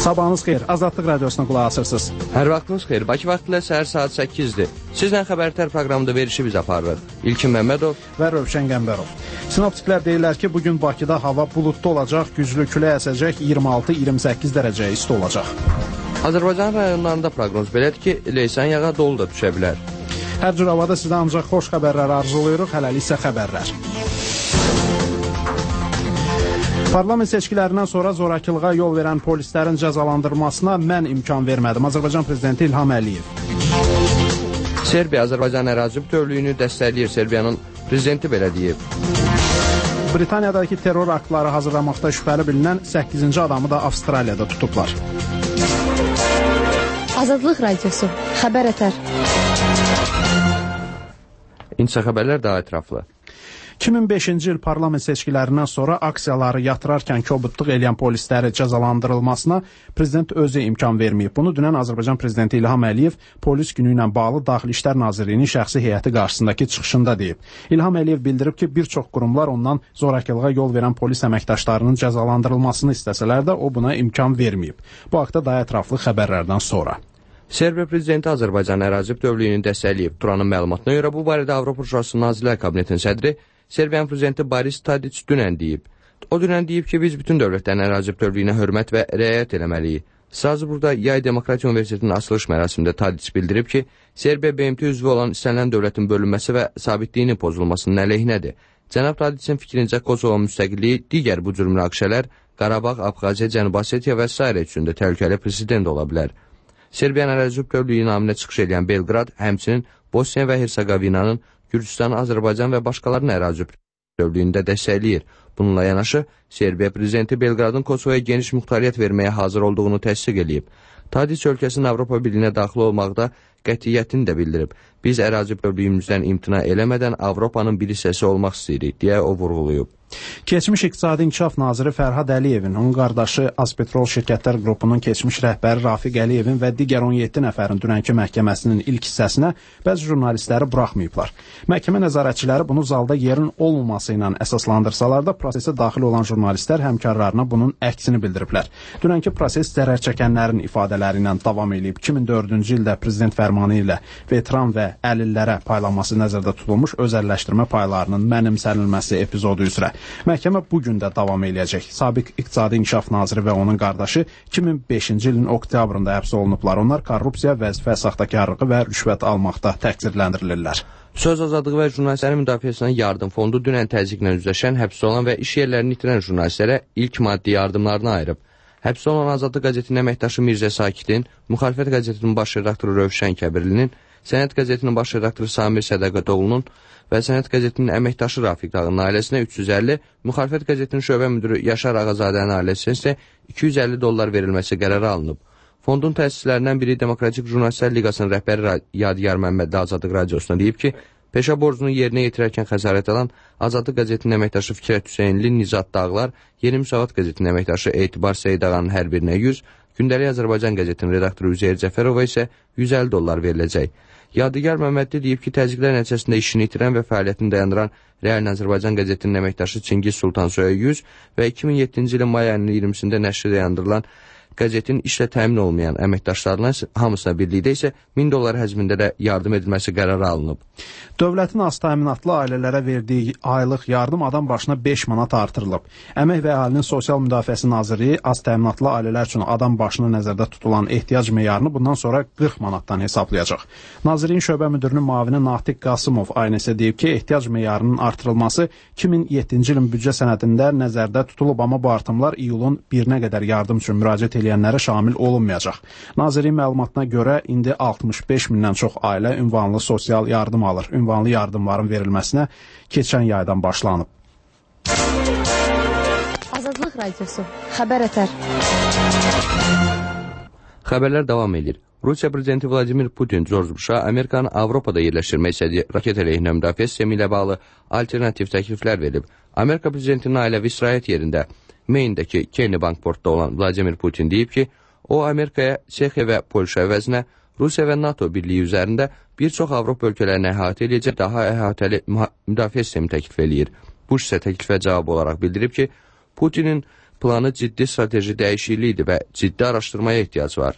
Sabahınız xeyir, Azadlıq Radiosuna qulaq asırsınız. Hər vaxtınız xeyir, Bakı vaxtı ilə səhər saat 8-dir. Sizlə Xəbərtər proqramında verişi biz aparırıq. İlkin Məmmədov və Rövşən Qəmbərov. Sinoptiklər deyirlər ki, bugün Bakıda hava buludlu olacaq, güclü külək əsəcək, 26-28 dərəcə isti olacaq. Azərbaycan rayonlarında proqnoz belədir ki, leysan yağa dolu da düşə bilər. Hər cür havada sizə ancaq xoş xəbərlər arzulayırıq, hələlik isə xəbərlər. Parlament seçkilərindən sonra zorakılığa yol verən polislərin cəzalandırılmasına mən imkan vermədim. Azərbaycan Prezidenti İlham Əliyev. Serbiya Azərbaycan ərazi bütövlüyünü dəstəkləyir. Serbiyanın prezidenti belə deyib. Britaniyadakı terror aktları hazırlamaqda şübhəli bilinən 8-ci adamı da Avstraliyada tutublar. Azadlıq Radiosu, Xəbərətər. İnsə xəbərlər daha ətraflı. 2005-ci il parlament seçkilərindən sonra aksiyaları yatırarkən kobudluq edən polisləri cəzalandırılmasına prezident özü imkan verməyib. Bunu dünən Azərbaycan Prezidenti İlham Əliyev polis günü ilə bağlı Daxili İşlər Nazirliyinin şəxsi heyəti qarşısındakı çıxışında deyib. İlham Əliyev bildirib ki, bir çox qurumlar ondan zorakılığa yol verən polis əməkdaşlarının cəzalandırılmasını istəsələr də o buna imkan verməyib. Bu haqda daha ətraflı xəbərlərdən sonra. Serbiya Prezidenti Azərbaycan ərazi bütövlüyünü dəstəkləyib. Turanın məlumatına görə bu barədə Avropa Şurası Nazirlər Kabinetinin sədri Serbiyan Prezidenti Boris Tadiç dünən deyib. O dünən deyib ki, biz bütün dövlətlərin ərazi bütövlüyünə hörmət və riayət eləməliyik. Strasburqda Yay Demokratiya Universitetinin açılış mərasimində Tadiç bildirib ki, Serbiya BMT üzvü olan istənilən dövlətin bölünməsi və sabitliyinin pozulmasının əleyhinədir. Cənab Tadiçin fikrincə Kosovun müstəqilliyi, digər bu cür münaqişələr Qarabağ, Abxaziya, Cənubi Osetiya və s. üçün də təhlükəli president ola bilər. Serbiyanın ərazi bütövlüyü naminə çıxış edən Belqrad, həmçinin Bosniya və Hersegovinanın Gürcistan, Azərbaycan və başqalarının ərazi bütövlüyündə dəstəkləyir. Bununla yanaşı, Serbiya Prezidenti Belqradın Kosovaya geniş muxtariyyət verməyə hazır olduğunu təsdiq edib. Tadiç ölkəsinin Avropa Birliyinə daxil olmaqda qətiyyətini də bildirib. Biz ərazi bütövlüyümüzdən imtina eləmədən Avropanın bir hissəsi olmaq istəyirik, deyə o vurğulayıb. Keçmiş İqtisadi İnkişaf Naziri Fərhad Əliyevin, onun qardaşı Azpetrol Şirkətlər Qrupunun keçmiş rəhbəri Rafiq Əliyevin və digər 17 nəfərin dünənki məhkəməsinin ilk hissəsinə bəzi jurnalistləri buraxmayıblar. Məhkəmə nəzarətçiləri bunu zalda yerin olmaması ilə əsaslandırsalar da prosesə daxil olan jurnalistlər həmkarlarına bunun əksini bildiriblər. Dünənki proses zərər çəkənlərin ifadələri ilə davam edib. 2004-cü ildə prezident fərmanı ilə veteran və əlillərə paylanması nəzərdə tutulmuş özəlləşdirmə paylarının mənimsənilməsi epizodu üzrə. Məhkəmə bugün də davam eləyəcək. Sabiq İqtisadi İnkişaf Naziri və onun qardaşı 2005-ci ilin oktyabrında həbs olunublar. Onlar korrupsiya, vəzifə saxtakarlığı və rüşvət almaqda təqsirləndirilirlər. Söz azadlığı və jurnalistlərin müdafiəsinə yardım fondu dünən təzyiqlə üzləşən, həbs olan və iş yerlərini itirən jurnalistlərə ilk maddi yardımlarını ayırıb. Həbs olan Azadlıq qəzetinin əməkdaşı Mirzə Sakidin, Müxalifət qəzetinin baş redaktoru Rövşən Kəbirlinin, Sənət qəzetinin baş redaktoru Samir Sədəqətoğlunun və Sənət qəzetinin əməkdaşı Rafiq Dağının ailəsinə 350, Müxalifət qəzetinin şöbə müdürü Yaşar Ağazadənin ailəsinə isə $250 verilməsi qərarı alınıb. Fondun təsislərindən biri Demokratik Jurnalistlər Liqasının rəhbəri Yadigar Məmməd Azadlıq Radiosuna deyib ki, peşə borcunu yerinə yetirərkən xəsarət alan Azadlıq qəzetinin əməkdaşı Fikrət Hüseynli, Nizat Dağlar, Yeni Müsavat qəzetinin əməkdaşı Etibar Seyidağanın hər birinə 100, Gündəlik Azərbaycan qəzetinin redaktoru Üzeyir Cəfərova isə $150 veriləcək. Yadigar Məmmədli deyib ki, təzyiqlər nəticəsində işini itirən və fəaliyyətini dayandıran Real Azərbaycan qəzetinin əməkdaşı Çingiz Sultansoya 100 və 2007-ci ilin may ayının 20-sində nəşri dayandırılan qəzetin işlə təmin olmayan əməkdaşlarına hamısına birlikdə isə $1000 həzmində də yardım edilməsi qərarı alınıb. Dövlətin az təminatlı ailələrə verdiyi aylıq yardım adam başına 5 manat artırılıb. Əmək və Əhalinin Sosial Müdafiəsi Nazirliyi az təminatlı ailələr üçün adam başına nəzərdə tutulan ehtiyac meyarını bundan sonra 40 manatdan hesablayacaq. Nazirliyin şöbə müdürünün müavini Natiq Qasımov aynısı deyib ki, ehtiyac meyarının artırılması 2007-ci ilin büdcə sənədində nəzərdə tutulub, amma bu artımlar iyulun 1-nə qədər yardım üçün müraciət edənlərə şamil olunmayacaq. Nazirliyin məlumatına görə indi 65 mindən çox ailə ünvanlı sosial yardım alır. Ünvanlı yardımların verilməsinə keçən yaydan başlanıb. Azadlıq Radiosu, Xəbərətər. Xəbərlər davam edir. Rusiya Prezidenti Vladimir Putin, George Bush'a Amerikanın Avropada yerləşdirmək istədiyi raket əleyhinə müdafiə sistemi ilə bağlı alternativ təkliflər verib. Amerika Prezidentinin ailəvi istirahət yerində Maine'dəki Kenny Bankportda olan Vladimir Putin deyib ki, o Amerikaya Çexiya və Polşa əvəzinə Rusiya və NATO birliyi üzərində bir çox Avropa ölkələrini əhatə edəcək daha əhatəli müdafiə sistemi təklif eləyir. Bush isə təklifə cavab olaraq bildirib ki, Putinin planı ciddi strateji dəyişikliyidir və ciddi araşdırmaya ehtiyac var.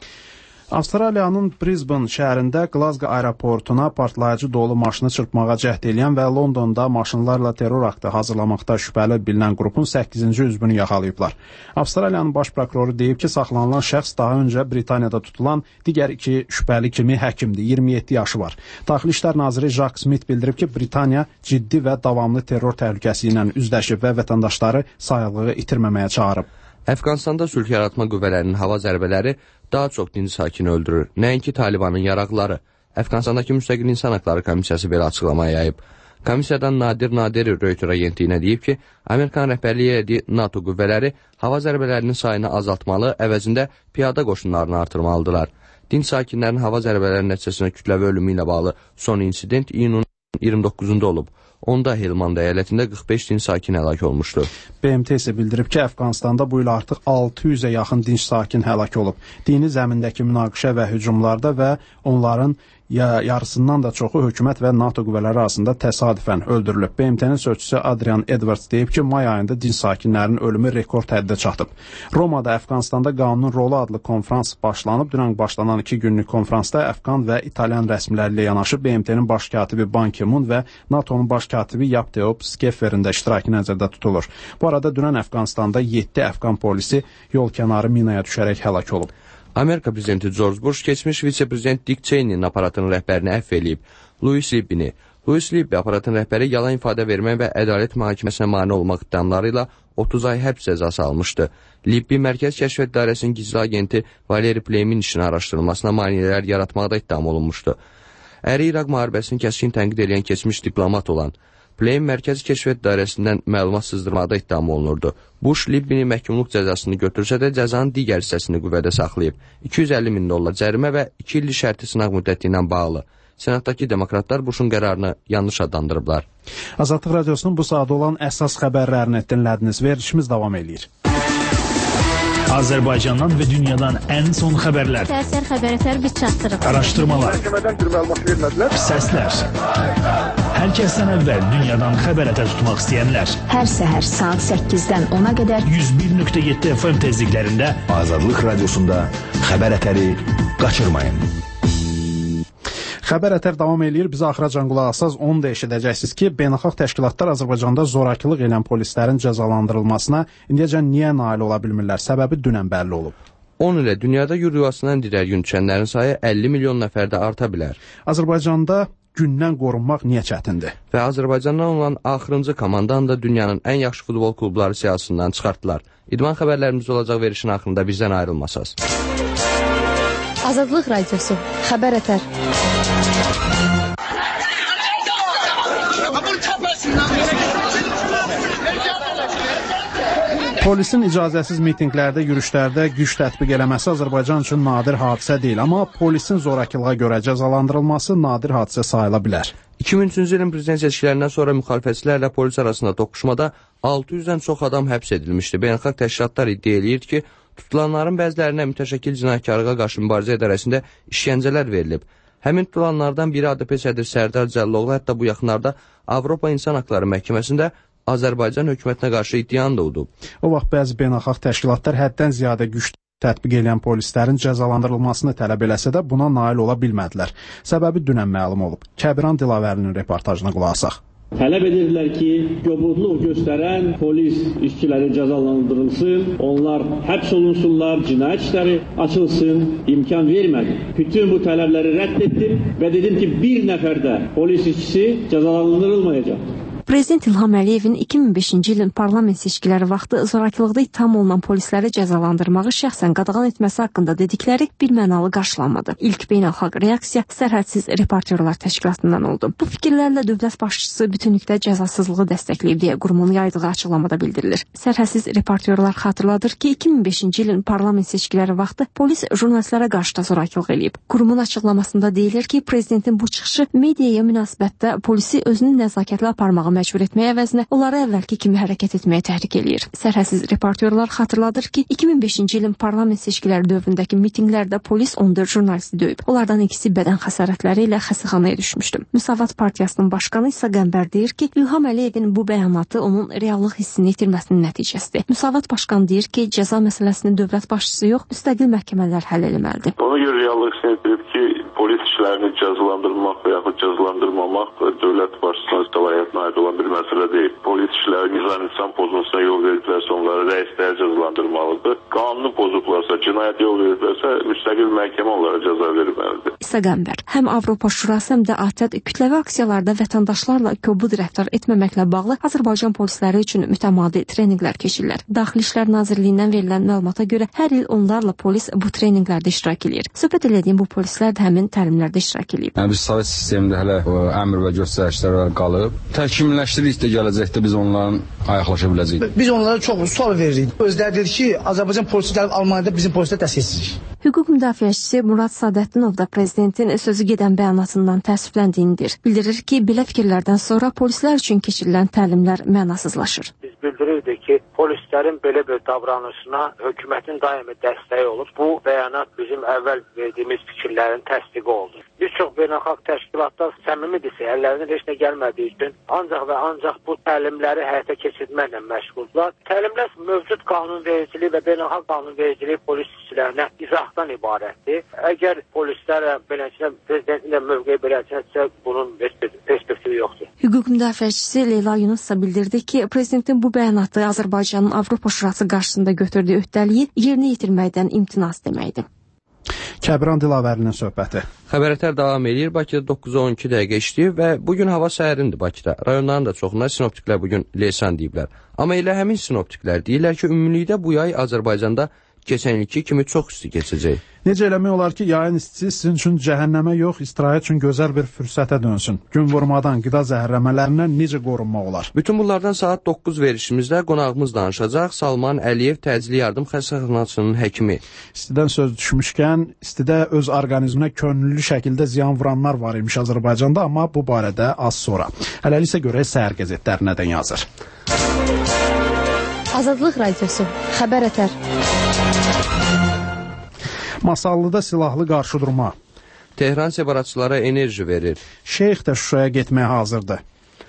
Avstraliyanın Brisbane şəhərində Glasgow aeroportuna partlayıcı dolu maşını çırpmağa cəhd edən və Londonda maşınlarla terror aktı hazırlamaqda şübhəli bilinən qrupun 8-ci üzvünü yaxalayıblar. Avstraliyanın baş prokuroru deyib ki, saxlanılan şəxs daha öncə Britaniyada tutulan digər 2 şübhəli kimi həkimdir, 27 yaşı var. Daxili İşlər naziri Jack Smith bildirib ki, Britaniya ciddi və davamlı terror təhlükəsi ilə üzləşib və vətəndaşları sayıqlığı itirməməyə çağırıb. Əfqanistanda sülh yaratma qüvvələrinin hava zərbələri daha çox dinc sakini öldürür. Nəinki Talibanın yaraqları. Əfqanistandakı Müstəqil İnsan Haqları Komissiyası belə açıqlama yayıb. Komissiyadan Nadir Reuters agentliyinə deyib ki, Amerikan rəhbərliyi etdiyi NATO qüvvələri hava zərbələrinin sayını azaltmalı, əvəzində piyada qoşunlarını artırmalıdırlar. Dinc sakinlərin hava zərbələrinin nəticəsində kütləvi ölümü ilə bağlı son insident iyunun 29-unda olub. Onda Helmand əyalətində 45 dinc sakin həlak olmuşdu. BMT isə bildirib ki, Əfqanistanda bu il artıq 600-ə yaxın dinc sakin həlak olub. Dini zəmindəki münaqişə və hücumlarda və onların yarısından da çoxu hökumət və NATO qüvvələri arasında təsadüfən öldürülüb. BMT-nin sözçüsü Adrian Edwards deyib ki, may ayında dinc sakinlərin ölümü rekord həddə çatıb. Romada Əfqanistanda qanunun rolu adlı konfrans başlanıb. Dünən başlanan 2 günlük konfransda Əfqan və İtalyan rəsmiləri ilə yanaşı BMT-nin baş katibi Ban Ki-moon və NATO-nun baş katibi Jaap de Hoop Schefferin də iştirakı nəzərdə tutulur. Bu arada dünən Əfqanistanda 7 Əfqan polisi yol kənarı minaya düşərək həlak olub. Amerika prezidenti George Bush keçmiş vitse-prezident Dick Cheney'nin aparatının rəhbərini əfv eləyib. Louis Libby aparatın rəhbəri yalan ifadə vermək və ədalət mühakiməsinə mane olmaq iddiaları ilə 30 ay həbs cəzası almışdı. Libby Mərkəz Kəşfiyyat İdarəsinin gizli agenti Valeri Pleymin işini araşdırılmasına maneələr yaratmaqda ittiham olunmuşdu. Əri İraq müharibəsini kəskin tənqid edən keçmiş diplomat olan Pleym Mərkəzi Kəşfiyyat İdarəsindən məlumat sızdırmaqda ittiham olunurdu. Bush Libby'nin məhkumluq cəzasını götürsə də cəzanın digər hissəsini qüvvədə saxlayıb. $250,000 cərimə və 2 illik şərti sınaq müddəti ilə bağlı. Senatdakı demokratlar Bush'un qərarını yanlış adlandırıblar. Azadlıq Radiosunun bu saat olan əsas xəbərlərini dinlədiniz. Verilişimiz davam edir. Azərbaycandan və dünyadan ən son xəbərlər. Səhər xəbərlər biz çatdırırıq. Araşdırmalar. Səslər. Hər kəsdən əvvəl dünyadan xəbər tutmaq istəyənlər. Hər səhər saat 8-dən 10-a qədər 101.7 FM tezliklərində Azadlıq Radiosunda xəbər ətəri qaçırmayın. Xəbər ətər davam edir. Bizə axıracan qulaq asaz onu da eşidəcəksiniz ki, beynəlxalq təşkilatlar Azərbaycanda zorakılıq edən polislərin cəzalandırılmasına indiyəcən niyə nail ola bilmirlər? Səbəbi dünən bəlli olub. 10 ilə dünyada yuruyasından digər gün düşənlərin sayı 50 milyon nəfərdə arta bilər. Azərbaycanda gündən qorunmaq niyə çətindir? Və Azərbaycandan olan axırıncı komandanı da dünyanın ən yaxşı futbol klubları siyasından çıxartdılar. İdman xəbərlərimiz olacaq verişin axırında bizdən ayrılmasaz. Azadlıq Radiosu. Xəbər ətər. Polisin icazəsiz mitinqlərdə, yürüşlərdə güc tətbiq eləməsi Azərbaycan üçün nadir hadisə deyil, amma polisin zorakılığa görə cəzalandırılması nadir hadisə sayıla bilər. 2003-cü ilin prezident seçkilərindən sonra müxalifətçilərlə polis arasında toqquşmada 600-dən çox adam həbs edilmişdi. Beynəlxalq təşkilatlar iddia edir ki, tutulanların bəzilərinə mütəşəkkil cinayətkarlığa qarşı mübarizə idarəsində işgəncələr verilib. Həmin tutulanlardan biri ADP sədri Sərdar Cəlloğlu hətta bu yaxınlarda Avropa İnsan Haqları Məhkəməsində Azərbaycan hökumətinə qarşı iddianı da udub. O vaxt bəzi beynəlxalq təşkilatlar həddən ziyadə güc tətbiq edən polislərin cəzalandırılmasını tələb eləsə də buna nail ola bilmədilər. Səbəbi dünən məlum olub. Kəbiran Dilavərinin reportajına qulaq asaq. Tələb edirlər ki, kobudluq göstərən polis işçiləri cəzalandırılsın, onlar həbs olunsunlar, cinayət işləri açılsın, imkan vermədi. Bütün bu tələbləri rədd etdim və dedim ki, bir nəfər də polis işçisi cəzalandırılmayacaq. Prezident İlham Əliyevin 2005-ci ilin parlament seçkiləri vaxtı zorakılıqda ittiham olunan polisləri cəzalandırmağı şəxsən qadağan etməsi haqqında dedikləri birmənalı qarşılanmadı. İlk beynəlxalq reaksiya Sərhədsiz Reportyorlar Təşkilatından oldu. Bu fikirlərlə dövlət başçısı bütünlükdə cəzasızlığı dəstəkləyib deyə qurumun yaydığı açıqlamada bildirilir. Sərhədsiz Reportyorlar xatırladır ki, 2005-ci ilin parlament seçkiləri vaxtı polis jurnalistlərə qarşı da zorakılıq eləyib. Qurumun açıqlamasında deyilir ki, prezidentin bu çıxışı mediaya münasibətdə polisi özünün nəzakətlə aparmağı məcbur etmək əvəzinə onları əvvəlki kimi hərəkət etməyə təhrik eləyir. Sərhədsiz reportyorlar xatırladır ki, 2005-ci ilin parlament seçkiləri dövründəki mitinqlərdə polis 14 jurnalisti döyüb. Onlardan ikisi bədən xəsarətləri ilə xəstəxanaya düşmüşdü. Müsavat Partiyasının başqanı İsa Qəmbər deyir ki, İlham Əliyevin bu bəyanatı onun reallıq hissini itirməsinin nəticəsidir. Müsavat başqanı deyir ki, cəza məsələsini dövlət başçısı yox, müstəqil məhkəmələr həll etməlidir. Ona görə reallıq hissini itirib ki, polis işlərini cəzalandırmaq və yaxud cəzalandırmamaq dövlət başçısının səlahiyyətinə aid olan bir məsələ deyil. Polis işləri nizam pozuntusuna yol verirlərsə, onları rəislər cəzalandırmalıdır. Qanunu pozublarsa, cinayət yol verirlərsə, müstəqil məhkəmə onlara cəza verməlidir. İsa Qəmbər, həm Avropa Şurası, həm də ATƏD kütləvi aksiyalarda vətəndaşlarla kobud rəftar etməməklə bağlı Azərbaycan polisləri üçün mütəmadi treninqlər keçirlər. Daxili İşlər Nazirliyindən verilən məlumata görə hər il onlarla polis bu treninqlərdə iştirak edir. Söhbət elədiyim bu polislər də həmin təlimlərdə iştirak edib. Biz sovet sistemində hələ əmr və göstərişlər qalıb. Təkmilləşdirikdə gələcəkdə biz onların ayaqlaşa biləcəyik. Biz onlara çox sual veririk. Özləri deyir ki, Azərbaycan polisi gəlib Almaniyada bizim polislər dəstəksizlik. Hüquq müdafiəçisi Murad Sadəddinov da prezidentin sözü gedən bəyanatından təəssüfləndiyini bildirir ki, belə fikirlərdən sonra polislər üçün keçirilən təlimlər mənasızlaşır. Biz bildirirdik ki, polislərin belə bir davranışına hökumətin daimi dəstəyi olur. Bu bəyanat bizim əvvəl verdiyimiz fikirlərin təsdiqi oldu. Bir çox beynəlxalq təşkilatlar səmimidirsə, əllərindən heç nə gəlmədiyi üçün ancaq bu təlimləri həyata keçirməklə məşğuldurlar. Təlimlər mövcud qanunvericiliyi və beynəlxalq qanunvericiliyi polis işçilərinə izahdan ibarətdir. Əgər polislər beləsinə, prezidentin də mövqeyi beləsinə, bunun perspektivi yoxdur. Hüquq müdafiəçisi Leyla Yunus isə bildirdi ki, prezidentin bu bəyanatı Azərbaycanın Avropa Şurası qarşısında götürdüyü öhdəliyi yerinə yetirməkdən imtinas deməkdir. Kəbran Dilavərinin söhbəti. Xəbərətər davam edir. Bakıda 9-12 dəqiqə işləyir və bugün hava sərindir Bakıda. Rayonların da çoxunda sinoptiklər bugün leysan deyiblər. Amma elə həmin sinoptiklər deyirlər ki, ümumilikdə bu yay Azərbaycanda keçən ilki kimi çox isti keçəcək. Necə eləmək olar ki, yayın istisi sizin üçün cəhənnəmə yox, istirahət üçün gözəl bir fürsətə dönsün? Gün vurmadan, qida zəhərləmələrindən necə qorunmaq olar? Bütün bunlardan saat 9 verişimizdə qonağımız danışacaq. Salman Əliyev Təcili Yardım Xəstəxanasının həkimi. İstidən söz düşmüşkən, istidə öz orqanizminə könüllü şəkildə ziyan vuranlar var imiş Azərbaycanda, amma bu barədə az sonra. Hələlik isə görək səhər qəzetləri nədən yazır. Azadlıq Radiosu, Xəbər Ətər. Masallıda silahlı qarşıdurma. Tehran separatçılara enerji verir. Şeyx də Şuşaya getməyə hazırdır.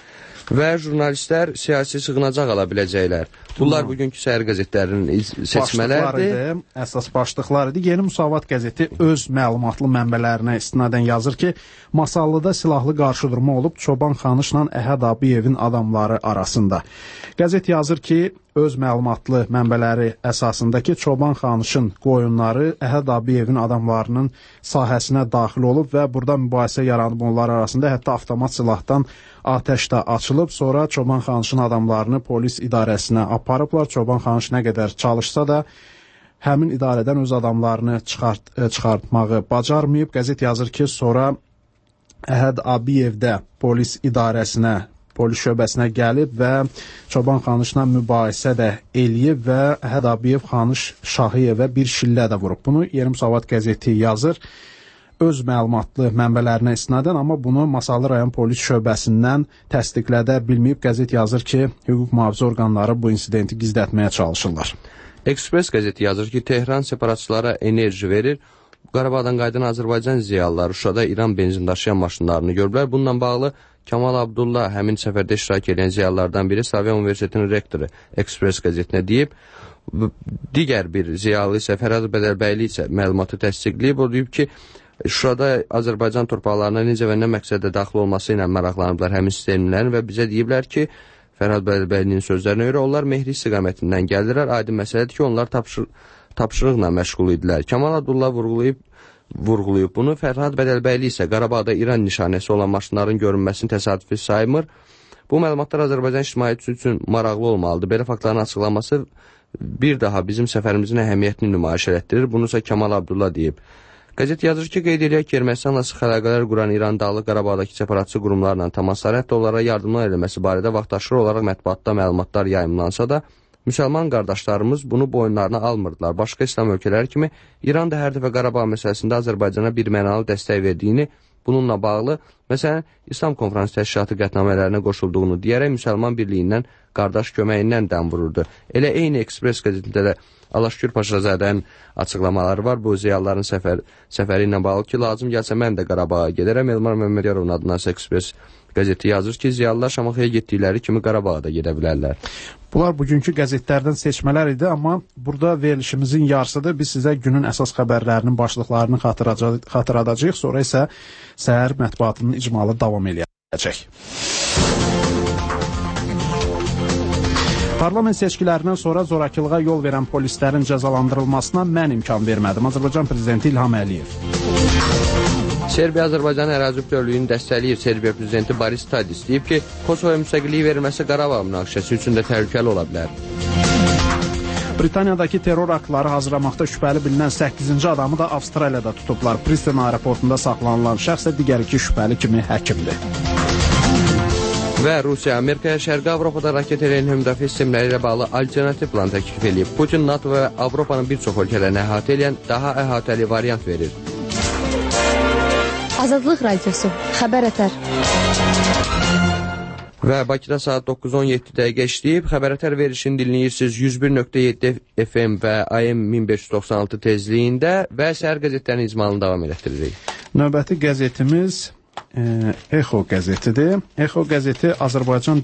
Və jurnalistlər siyasi sığınacaq ala biləcəklər. Bunlar bugünkü səhər qəzetlərinin seçmələrdir. Əsas başlıqlar idi. Yeni Müsavat qəzeti öz məlumatlı mənbələrinə istinadən yazır ki, Masallıda silahlı qarşıdurma olub Çoban Xanışla Əhəd Abiyevin adamları arasında. Qəzet yazır ki, öz məlumatlı mənbələri əsasında ki, Çoban Xanışın qoyunları Əhəd Abiyevin adamlarının sahəsinə daxil olub və burada mübahisə yaranıb onlar arasında, hətta avtomat silahdan atəş də açılıb. Sonra Çoban Xanışın adamlarını polis idarəsinə aparıblar. Çoban Xanış nə qədər çalışsa da həmin idarədən öz adamlarını çıxartmağı bacarmayıb. Qəzet yazır ki, sonra Əhəd Abiyev də polis idarəsinə, polis şöbəsinə gəlib və Çoban Xanışla mübahisə də eləyib və Əhəd Abiyev Xanış Şahiyevə bir şillə də vurub. Bunu Yeni Müsavat qəzeti yazır öz məlumatlı mənbələrinə istinadən, amma bunu Masallı rayon polis şöbəsindən təsdiqlədə bilməyib. Qəzet yazır ki, hüquq mühafizə orqanları bu insidenti gizlətməyə çalışırlar. Ekspres qəzeti yazır ki, Tehran separatçılara enerji verir. Qarabağdan qayıdan Azərbaycan ziyalıları Şuşada İran benzin daşıyan maşınlarını görüblər. Bununla bağlı Kamal Abdullah həmin səfərdə iştirak edən ziyalılardan biri Slavyan Universitetinin rektoru Ekspres qəzetinə deyib. Digər bir ziyalı isə Fərhad Bədəlbəyli isə məlumatı təsdiqləyib. O deyib ki, Şuşada Azərbaycan torpaqlarına necə və nə məqsəddə daxil olması ilə maraqlanıblar həmin sistemlərin və bizə deyiblər ki, Fərhad Bədəlbəylinin sözlərinə görə onlar Mehri istiqamətindən gəlirlər. Aydın məsələdir ki, onlar tapşırıqla məşğul idilər. Kamal Abdullah vurğulayıb bunu. Fərhad Bədəlbəyli isə Qarabağda İran nişanəsi olan maşınların görünməsini təsadüfi saymır. Bu məlumatlar Azərbaycan ictimaiyyəti üçün maraqlı olmalıdır. Belə faktların açıqlanması bir daha bizim səfərimizin əhəmiyyətini nümayiş etdirir. Bunu isə Kamal Abdullah deyib. Qəzet yazır ki, qeyd edək ki, Ermənistanla sıx əlaqələr quran İran Dağlıq Qarabağdakı separatçı qurumlarla təmasları, hətta onlara yardımlar eləməsi barədə vaxtaşırı olaraq mətbuatda məlumatlar yayımlansa da, müsəlman qardaşlarımız bunu boyunlarına almırdılar. Başqa İslam ölkələri kimi İran da hər dəfə Qarabağ məsələsində Azərbaycana bir mənalı dəstək verdiyini, bununla bağlı, məsələn, İslam Konferansı Təşkilatı qətnamələrinə qoşulduğunu deyərək Müsəlman Birliyindən, qardaş köməyindən dəm vururdu. Elə eyni Ekspres qəzetində də Alaşkür Paşazadənin açıqlamaları var. Bu ziyalıların səfəri ilə bağlı ki, lazım gəlsə mən də Qarabağa gedərəm. Elmar Məmmədiyarovun adına Ekspres qəzeti yazır ki, ziyalılar Şamaxıya getdikləri kimi Qarabağa da gedə bilərlər. Bunlar bugünkü qəzetlərdən seçmələr idi, amma burada verilişimizin yarısıdır. Biz sizə günün əsas xəbərlərinin başlıqlarını xatırladacağıq, sonra isə səhər mətbuatının icmalı davam edəcək. Parlament seçkilərindən sonra zorakılığa yol verən polislərin cəzalandırılmasına mən imkan vermədim. Azərbaycan Prezidenti İlham Əliyev. Serbiya-Azərbaycan ərazi bütövlüyünü dəstəkləyir. Serbiya Prezidenti Boris Tadiç deyib ki, Kosovaya müstəqillik verilməsi Qarabağ münaqişəsi üçün də təhlükəli ola bilər. Britaniyadakı terror aktları hazırlamaqda şübhəli bilinən 8-ci adamı da Avstraliyada tutublar. Priston aeroportunda saxlanılan şəxs digər 2 şübhəli kimi həkimdir. Və Rusiya Amerikaya Şərqi Avropada raket eləyən müdafiə sistemləri ilə bağlı alternativ plan təklif edib. Putin NATO və Avropanın bir çox ölkələrini əhatə edən daha əhatəli variant verir. Azadlıq Radiosu, Xəbər Ətər. Və Bakıda saat 9:17 dəqiqə işləyib, Xəbər Ətər verilişini dinləyirsiniz 101.7 FM və AM 1596 tezliyində və səhər qəzetlərinin icmalını davam etdiririk. Növbəti qəzetimiz Exo qəzetidir. Exo qəzeti Azərbaycan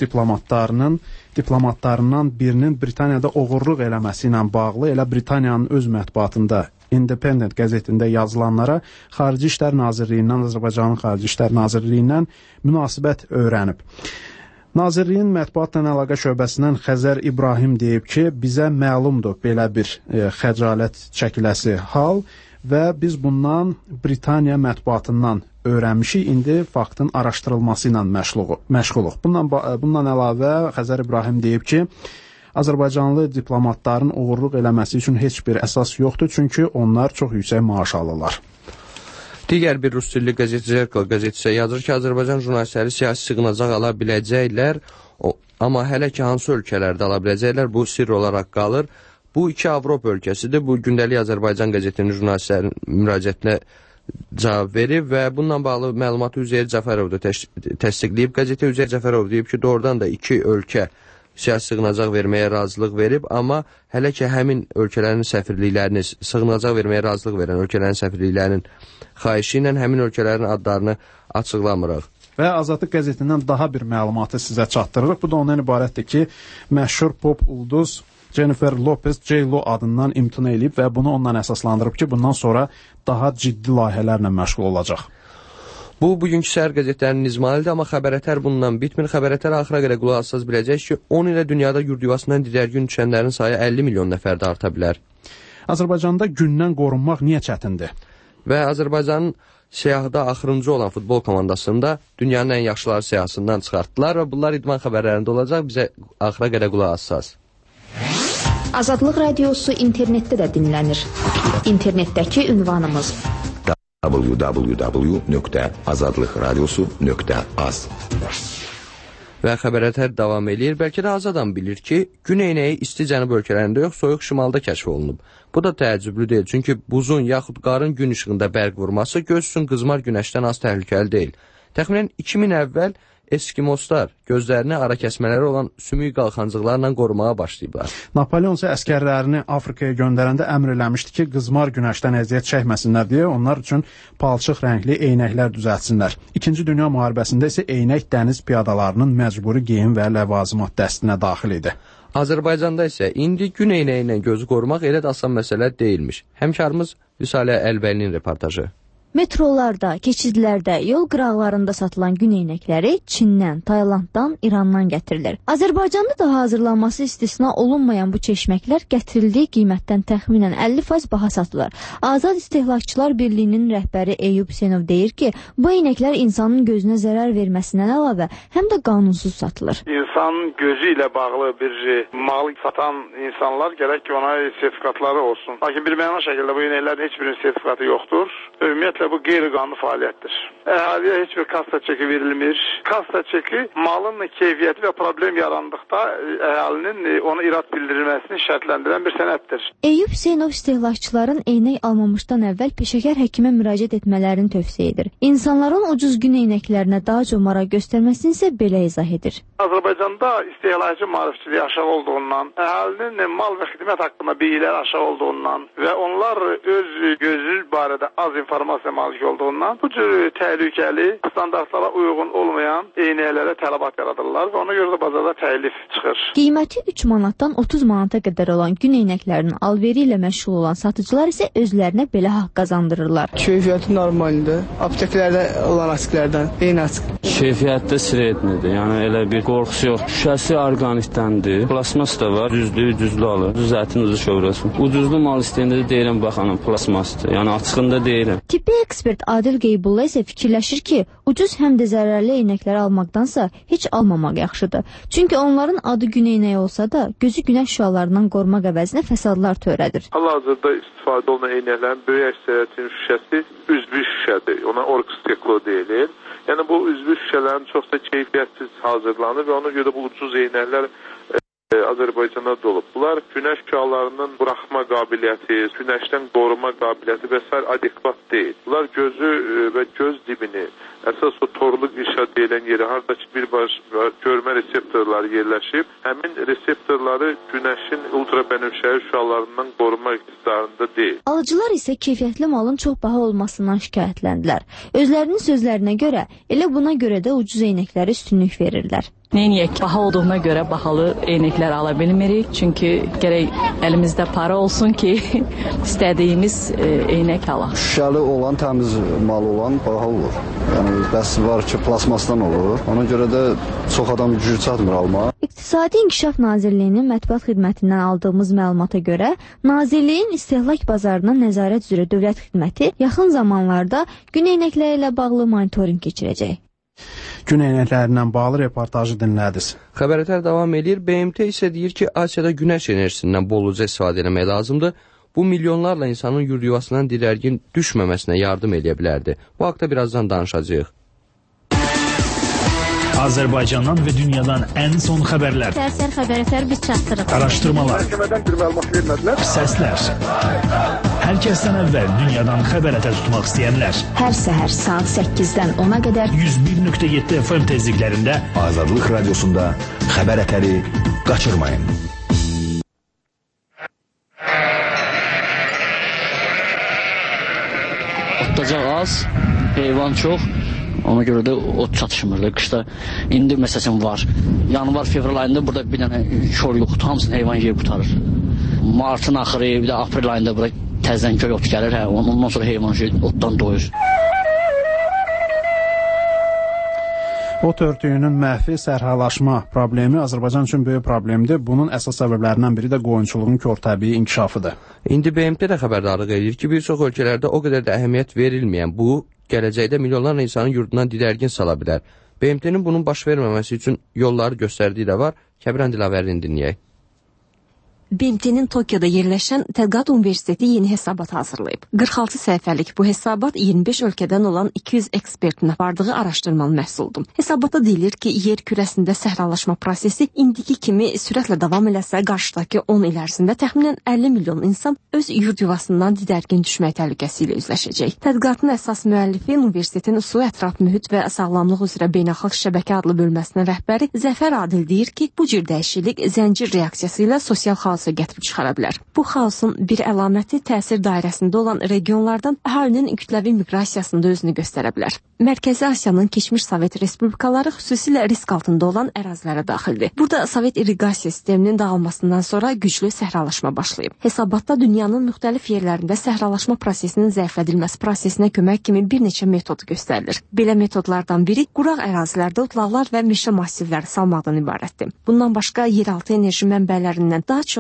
diplomatlarından birinin Britaniyada oğurluq eləməsi ilə bağlı elə Britaniyanın öz mətbuatında Independent qəzetində yazılanlara Xarici İşlər Nazirliyindən, Azərbaycanın Xarici İşlər Nazirliyindən münasibət öyrənib. Nazirliyin mətbuatla əlaqə şöbəsindən Xəzər İbrahim deyib ki, bizə məlumdur belə bir xəcalət çəkiləsi hal və biz bundan Britaniya mətbuatından öyrənmişik, indi faktın araşdırılması ilə məşğuluq. Bundan əlavə Xəzər İbrahim deyib ki, Azərbaycanlı diplomatların oğurluq eləməsi üçün heç bir əsas yoxdur, çünki onlar çox yüksək maaş alırlar. Digər bir rus dilli qəzet Zerkal qəzeti isə yazır ki, Azərbaycan jurnalistləri siyasi sığınacaq ala biləcəklər, amma hələ ki hansı ölkələrdə ala biləcəklər, bu sirr olaraq qalır. Bu 2 Avropa ölkəsidir. Bu gündəlik Azərbaycan qəzetinin jurnalistlərin müraciətinə cavab verib və bununla bağlı məlumatı Üzeyir Cəfərov da təsdiqləyib. Qəzetə Üzeyir Cəfərov deyib ki, doğrudan da 2 ölkə siyasi sığınacaq verməyə razılıq verib, amma hələ ki həmin ölkələrin səfirliklərini, sığınacaq verməyə razılıq verən ölkələrin səfirliklərinin xahişi ilə həmin ölkələrin adlarını açıqlamırıq. Və Azadlıq qəzetindən daha bir məlumatı sizə çatdırırıq. Bu da ondan ibarətdir ki, məşhur pop ulduz Jennifer Lopez J.Lo adından imtina edib və bunu ondan əsaslandırıb ki, bundan sonra daha ciddi layihələrlə məşğul olacaq. Bu, bugünkü səhər qəzetlərinin icmalıdır, amma Xəbər Ətər bundan bitmir. Xəbər Ətər axıra qədər qulaq assaz biləcək ki, 10 ilə dünyada yurdiyuvasından didərgün düşənlərin sayı 50 milyon nəfərdə arta bilər. Azərbaycanda gündən qorunmaq niyə çətindir? Və Azərbaycanın siyahıda axırıncı olan futbol komandasında dünyanın ən yaxşıları siyahısından çıxartdılar və bunlar idman xəbərlərində olacaq. Bizə axıra qədər qulaq assaz. Azadlıq Radiosu internetdə də dinlənir. İnternetdəki ünvanımız www.azadlıqradiosu.az. Və Xəbər Ətər davam edir. Bəlkə də az adam bilir ki, gün eynəyi isti cənub ölkələrində yox, soyuq şimalda kəşf olunub. Bu da təəccüblü deyil, çünki buzun yaxud qarın gün işığında bərq vurması göz üçün qızmar günəşdən az təhlükəli deyil. Təxminən 2000 əvvəl Eskimoslar gözlərini ara kəsmələri olan sümük qalxancıqlarla qorumağa başlayıblar. Napoleon isə əskərlərini Afrikaya göndərəndə əmr eləmişdi ki, qızmar günəşdən əziyyət çəkməsinlər deyə onlar üçün palçıq rəngli eynəklər düzəltsinlər. İkinci Dünya müharibəsində isə eynək dəniz piyadalarının məcburi geyim və ləvazimat dəstinə daxil idi. Azərbaycanda isə indi gün eynəyi ilə gözü qorumaq elə də asan məsələ deyilmiş. Həmkarımız Vüsalə Əlbəlinin reportajı. Metrolarda, keçidlərdə, yol qıraqlarında satılan gün eynəkləri Çindən, Taylanddan, İrandan gətirilir. Azərbaycanda da hazırlanması istisna olunmayan bu çeşməklər gətirildiyi qiymətdən təxminən 50% baha satılır. Azad İstehlakçılar Birliyinin rəhbəri Eyüp Hüseynov deyir ki, bu eynəklər insanın gözünə zərər verməsindən əlavə həm də qanunsuz satılır. İnsanın gözü ilə bağlı bir mal satan insanlar gərək ki, ona sertifikatları olsun. Lakin bir məna şəkildə bu eynəklərin heç birinin sertifikatı yoxdur. Ümumiyyətlə isə bu qeyri-qanuni fəaliyyətdir. Əhaliyə heç bir kassa çeki verilmir. Kassa çeki malın keyfiyyəti və problem yarandıqda əhalinin ona irad bildirilməsini şərtləndirən bir sənəddir. Eyüp Hüseynov istehlakçıların eynək almamışdan əvvəl peşəkar həkimə müraciət etmələrini tövsiyə edir. İnsanların ucuz gün eynəklərinə daha çox maraq göstərməsini isə belə izah edir. Azərbaycanda istehlakçı maarifçiliyi aşağı olduğundan, əhalinin mal və xidmət haqqında bilgiləri aşağı olduğundan və onlar öz gözü barədə az informasiya malik olduğundan bu cür təhlükəli, standartlara uyğun olmayan eynəklərə tələbat yaradırlar və ona görə də bazarda təklif çıxır. Qiyməti 3 manatdan 30 manata qədər olan gün eynəklərinin alveri ilə məşğul olan satıcılar isə özlərinə belə haqq qazandırırlar. Keyfiyyəti normaldir. Apteklərdə olan açıqlardan eyni açıq. Keyfiyyətdə sirə etmədir. Yəni elə bir qorxusu yox. Şüşəsi orqanikdəndir. Plasmas da var. Düzlü alır. Düz ətin ucu şövrəsi. Ucuzlu mal istəyəndə də deyirəm baxanım plasmasdır. Yəni açığında deyirəm. Tibbi ekspert Adil Qeybulla isə fikirləşir ki, ucuz həm də zərərli eynəkləri almaqdansa heç almamaq yaxşıdır. Çünki onların adı gün eynəyi olsa da gözü günəş şüalarından qorumaq əvəzinə fəsadlar törədir. Hal-hazırda istifadə olunan eynəklərin böyük əksəriyyətinin şüşəsi üzvü şüşədir. Ona orqsteklo deyilir. Yəni bu üzvü şüşələrin çox da keyfiyyətsiz hazırlanır və ona görə bu ucuz eynəklər Azərbaycanda dolub. Bunlar günəş şüalarının buraxma qabiliyyəti, günəşdən qoruma qabiliyyəti və s. adekvat deyil. Bunlar gözü və göz dibini, əsas o torluq işa deyilən yeri, haradakı birbaş görmə reseptorları yerləşib, həmin reseptorları günəşin ultrabənövşəyi şüalarından qoruma iqtidarında deyil. Alıcılar isə keyfiyyətli malın çox baha olmasından şikayətləndilər. Özlərinin sözlərinə görə, elə buna görə də ucuz eynəkləri üstünlük verirlər. Neyniyək, baha olduğuna görə bahalı eynəklər ala bilmirik. Çünki gərək əlimizdə para olsun ki, istədiyimiz eynək alaq. Şüşəli olan, təmiz mal olan baha olur. Yəni, bəs var ki, plasmasdan olur. Ona görə də çox adam gücü çatmır alma. İqtisadi İnkişaf Nazirliyinin mətbuat xidmətindən aldığımız məlumata görə, Nazirliyin istehlak bazarına nəzarət üzrə dövlət xidməti yaxın zamanlarda gün eynəkləri ilə bağlı monitorinq keçirəcək. Gün eynəklərindən bağlı reportajı dinlədiniz. Xəbərətər davam edir. BMT isə deyir ki, Asiyada günəş enerjisindən bolluca istifadə etmək lazımdır. Bu milyonlarla insanın yurd yuvasından didərgin düşməməsinə yardım edə bilərdi. Bu haqda birazdan danışacağıq. Azərbaycandan və dünyadan ən son xəbərlər. Səhər xəbərətər biz çatdırıq. Araşdırmalar. Məhkəmədən bir məlumat vermədilər. Səslər. Hər kəsdən əvvəl dünyadan xəbərətər tutmaq istəyənlər. Hər səhər saat 8-dən 10-a qədər 101.7 FM tezliklərində Azadlıq Radiosunda xəbərətəri qaçırmayın. Otacaq az, heyvan çox. Ona görə də ot çatışmırdı. Qışda indi məsələn var. Yanvar, fevral ayında burada bir dənə kör yoxdur. Hamısını heyvan yeyib qutarır. Martın axırı, bir də aprel ayında burada təzədən köy ot gəlir. Ondan sonra heyvan otdan doyur. Ot örtüyünün məhvi, sərhalaşma problemi Azərbaycan üçün böyük problemdir. Bunun əsas səbəblərindən biri də qoyunçuluğun körtəbii inkişafıdır. İndi BMT də xəbərdarlıq edir ki, bir çox ölkələrdə o qədər də əhəmiyyət verilməyən bu, gələcəkdə milyonlarla insanın yurdundan didərgin sala bilər. BMT-nin bunun baş verməməsi üçün yolları göstərdiyi də var. Kəbirən Dilaverini dinləyək. BMT-nin Tokyoda yerləşən Tədqiqat Universiteti yeni hesabat hazırlayıb. 46 səhifəlik bu hesabat 25 ölkədən olan 200 ekspertin apardığı araşdırmanın məhsuludur. Hesabatda deyilir ki, yer kürəsində səhralaşma prosesi indiki kimi sürətlə davam eləsə, qarşıdakı 10 il ərzində təxminən 50 milyon insan öz yurd yuvasından didərgin düşmək təhlükəsi ilə üzləşəcək. Tədqiqatın əsas müəllifi Universitetin Su, Ətraf Mühit və Sağlamlıq üzrə Beynəlxalq Şəbəkə adlı bölməsinin rəhbəri Zəfər Adil deyir ki, bu cür dəyişiklik zəncir reaksiyası ilə sosial xaosa gətirib çıxara bilər. Bu xaosun bir əlaməti təsir dairəsində olan regionlardan əhalinin kütləvi miqrasiyasında özünü göstərə bilər. Mərkəzi Asiyanın keçmiş Sovet respublikaları xüsusilə risk altında olan ərazilərə daxildir. Burada Sovet irriqasiya sisteminin dağılmasından sonra güclü səhralaşma başlayıb. Hesabatda dünyanın müxtəlif yerlərində səhralaşma prosesinin zəiflədilməsi prosesinə kömək kimi bir neçə metod göstərilir. Belə metodlardan biri quraq ərazilərdə otlaqlar və meşə massivləri salmaqdan ibarətdir. Bundan başqa yeraltı enerji mənbələrindən daha çox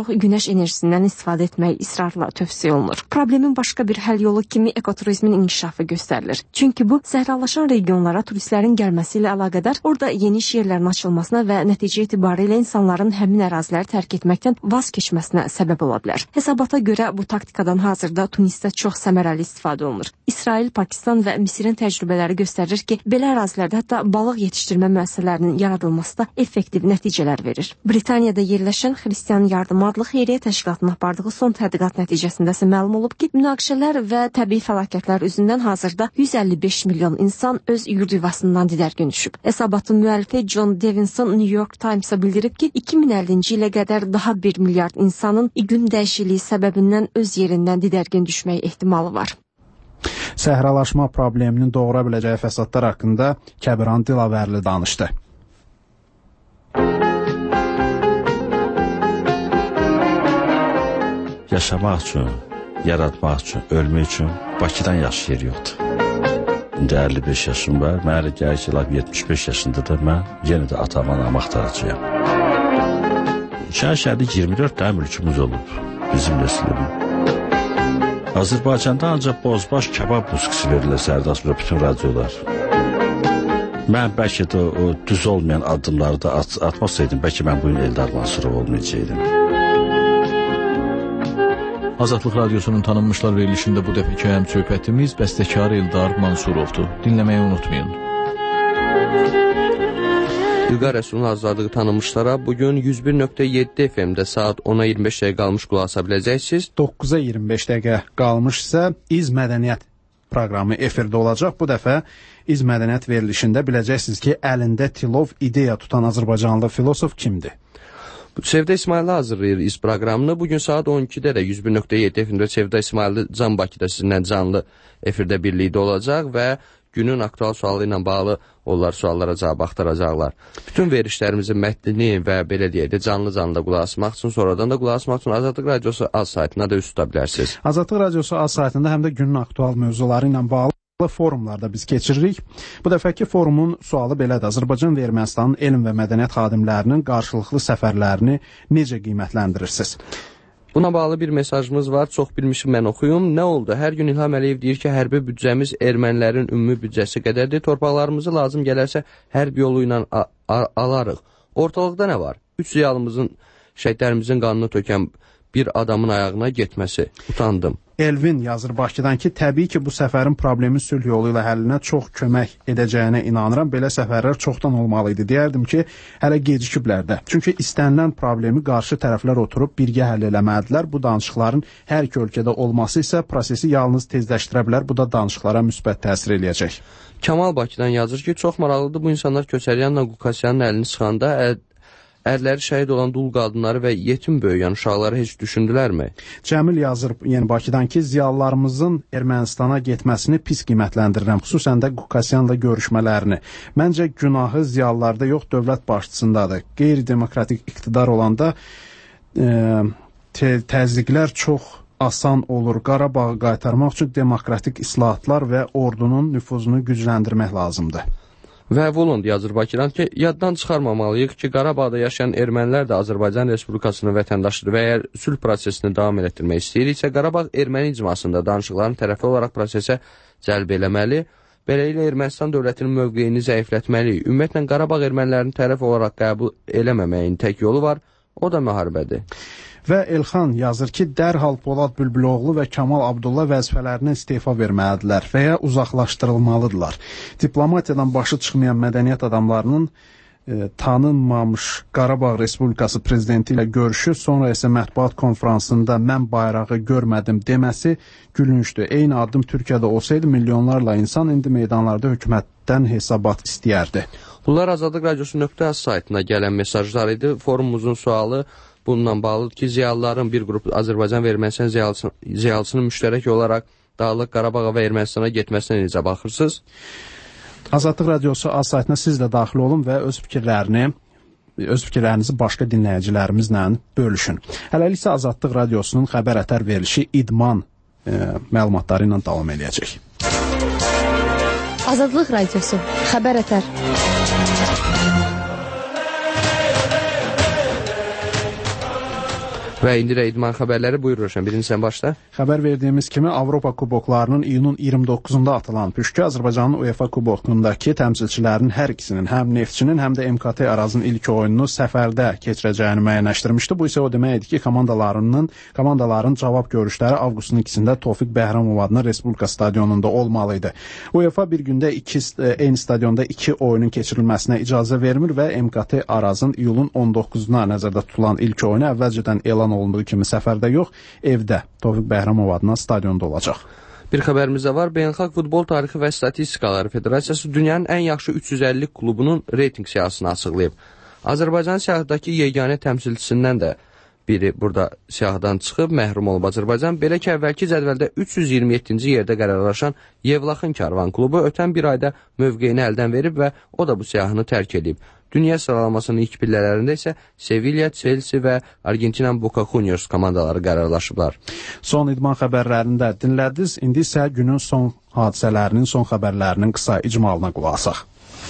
çox günəş enerjisindən istifadə etmək israrla tövsiyə olunur. Problemin başqa bir həll yolu kimi ekoturizmin inkişafı göstərilir. Çünki bu, səhralaşan regionlara turistlərin gəlməsi ilə əlaqədar, orada yeni iş yerlərinin açılmasına və nəticə etibarilə insanların həmin əraziləri tərk etməkdən vaz keçməsinə səbəb ola bilər. Hesabata görə bu taktikadan hazırda Tunisdə çox səmərəli istifadə olunur. İsrail, Pakistan və Misirin təcrübələri göstərir ki, belə ərazilərdə hətta balıq yetişdirmə müəssisələrinin yaradılması da effektiv nəticələr verir. Britaniyada yerləşən Xristian Yardım adlı xeyriyyə təşkilatının apardığı son tədqiqat nəticəsində isə məlum olub ki, münaqişələr və təbii fəlakətlər üzündən hazırda 155 milyon insan öz yurd yuvasından didərgin düşüb. Hesabatın müəllifi John Davidson New York Times-a bildirib ki, 2050-ci ilə qədər daha 1 milyard insanın iqlim dəyişikliyi səbəbindən öz yerindən didərgin düşmək ehtimalı var. Səhralaşma probleminin doğura biləcəyi fəsadlar haqqında Kəbiran Dilavərli danışdı. Yaşamaq üçün, yaratmaq üçün, ölmək üçün Bakıdan yaxşı yer yoxdur. İndi 55 yaşım var, mənə gəlir ki, 75 yaşında da mən yenə də atamın namı axtaracağım. Şəhərdə 24 tane mülkümüz olub, bizim nəslimin. Azərbaycanda ancaq bozbaş kebab musikisi verirlər Sərdasımda bütün radiolar. Mən bəlkə də o düz olmayan addımları da atmasaydım, bəlkə mən bugün Eldar Mansurov olmayacaqdım. Azadlıq Radyosunun tanınmışlar verilişində bu dəfəki həm söhbətimiz bəstəkar Eldar Mansurovdur. Dinləməyi unutmayın. İlqar Rəsulun hazırladığı tanınmışlara bugün 101.7 FM-də saat 10'a 25 dəqiqə qalmış qulaq asa biləcəksiniz. 9'a 25 dəqiqə qalmış isə İz Mədəniyyət proqramı efirdə olacaq. Bu dəfə İz Mədəniyyət verilişində biləcəksiniz ki, əlində tilov ideya tutan Azərbaycanlı filosof kimdir? Sevda İsmailli hazırlayır İz proqramını. Bugün saat 12'də də 101.7 FM-də Sevda İsmailli Can Bakıda sizinlə canlı efirdə birlikdə olacaq və günün aktual sualı ilə bağlı onlar suallara cavab axtaracaqlar. Bütün verişlərimizin mətnini və belə deyək də canlı qulaq asmaq üçün, sonradan da qulaq asmaq üçün Azadlıq Radiosu az saytına da üst tuta bilərsiniz. Azadlıq Radiosu az saytında həm də günün aktual mövzuları ilə bağlı forumlarda biz keçiririk. Bu dəfəki forumun sualı belədir. Azərbaycan və Ermənistanın elm və mədəniyyət xadimlərinin qarşılıqlı səfərlərini necə qiymətləndirirsiniz? Buna bağlı bir mesajımız var. Çox bilmişim mən oxuyum. Nə oldu? Hər gün İlham Əliyev deyir ki, hərbi büdcəmiz ermənilərin ümumi büdcəsi qədərdir. Torpaqlarımızı lazım gələrsə hərb yolu ilə alarıq. Ortalıqda nə var? 3 ziyalımızın, şəhidlərimizin qanını tökən bir adamın ayağına getməsi. Utandım. Elvin yazır Bakıdan ki, təbii ki, bu səfərin problemi sülh yolu ilə həllinə çox kömək edəcəyinə inanıram. Belə səfərlər çoxdan olmalı idi. Deyərdim ki, hələ gecikiblər də. Çünki istənilən problemi qarşı tərəflər oturub birgə həll eləməlidirlər. Bu danışıqların hər iki ölkədə olması isə prosesi yalnız tezləşdirə bilər. Bu da danışıqlara müsbət təsir eləyəcək. Kamal Bakıdan yazır ki, çox maraqlıdır. Bu insanlar Köçəryanla Qukasyanın əlini sıxanda ərləri şəhid olan dul qadınları və yetim böyüyən uşaqları heç düşündülərmi? Cəmil yazır yeni Bakıdan ki, ziyalılarımızın Ermənistana getməsini pis qiymətləndirirəm, xüsusən də Qukasyanla görüşmələrini. Məncə günahı ziyalılarda yox, dövlət başçısındadır. Qeyri-demokratik iqtidar olanda təzyiqlər çox asan olur. Qarabağı qaytarmaq üçün demokratik islahatlar və ordunun nüfuzunu gücləndirmək lazımdır. Və Voland yazır Bakıdan ki, yaddan çıxarmamalıyıq ki, Qarabağda yaşayan ermənilər də Azərbaycan Respublikasının vətəndaşıdır və əgər sülh prosesini davam etdirmək istəyiriksə, Qarabağ erməni icmasında danışıqların tərəfi olaraq prosesə cəlb eləməli, beləliklə Ermənistan dövlətinin mövqeyini zəiflətməliyik. Ümumiyyətlə, Qarabağ ermənilərini tərəf olaraq qəbul eləməməyin tək yolu var, o da müharibədir. Və Elxan yazır ki, dərhal Polad Bülbüloğlu və Kamal Abdulla vəzifələrindən istefa verməlidirlər və ya uzaqlaşdırılmalıdırlar. Diplomatiyadan başı çıxmayan mədəniyyət adamlarının tanınmamış Qarabağ Respublikası prezidenti ilə görüşü, sonra isə mətbuat konferansında mən bayrağı görmədim deməsi gülüncdür. Eyni addım Türkiyədə olsaydı milyonlarla insan indi meydanlarda hökumətdən hesabat istəyərdi. Bunlar Azadlıq Radiosu.az saytına gələn mesajlar idi. Forumumuzun sualı bununla bağlıdır ki, ziyalıların bir qrup Azərbaycan və Ermənistan ziyalısının müştərək olaraq Dağlıq Qarabağa və Ermənistana getməsinə necə baxırsınız? Azadlıq Radiosu az saytına siz də daxil olun və öz fikirlərinizi başqa dinləyicilərimizlə bölüşün. Hələlik isə Azadlıq Radiosunun xəbər ətər verilişi idman məlumatları ilə davam edəcək. Azadlıq Radiosu xəbər ətər. Və indi də idman xəbərləri buyur Rövşən, birinci sən başla. Xəbər verdiyimiz kimi Avropa kuboklarının iyunun 29-unda atılan püşkü Azərbaycanın UEFA kubokundakı təmsilçilərin hər ikisinin, həm Neftçinin, həm də MKT Arazın ilk oyununu səfərdə keçirəcəyini müəyyənləşdirmişdi. Bu isə o demək idi ki, komandaların cavab görüşləri avqustun 2-də Tofiq Bəhramov adına Respublika stadionunda olmalıydı. UEFA bir gündə eyni stadionda 2 oyunun keçirilməsinə icazə vermir və MKT Arazın iyulun 19-una nəzərdə tutulan ilk oyunu əvvəlcədən elan olunduğu kimi səfərdə yox, evdə Tofiq Bəhramov adına stadionda olacaq. Bir xəbərimiz də var. Beynəlxalq Futbol Tarixi və Statistikaları Federasiyası dünyanın ən yaxşı 350 klubunun reyting siyahısını açıqlayıb. Azərbaycan siyahıdakı yeganə təmsilçisindən də biri burada siyahıdan çıxıb, məhrum olub Azərbaycan. Belə ki, əvvəlki cədvəldə 327-ci yerdə qərarlaşan Yevlaxın Karvan klubu ötən bir ayda mövqeyini əldən verib və o da bu siyahını tərk edib. Dünya sıralamasının ilk pillələrində isə Sevilla, Chelsea və Argentina Boca Juniors komandaları qərarlaşıblar. Son idman xəbərlərində dinlədiniz. İndi isə günün son hadisələrinin, son xəbərlərinin qısa icmalına qulaq asaq.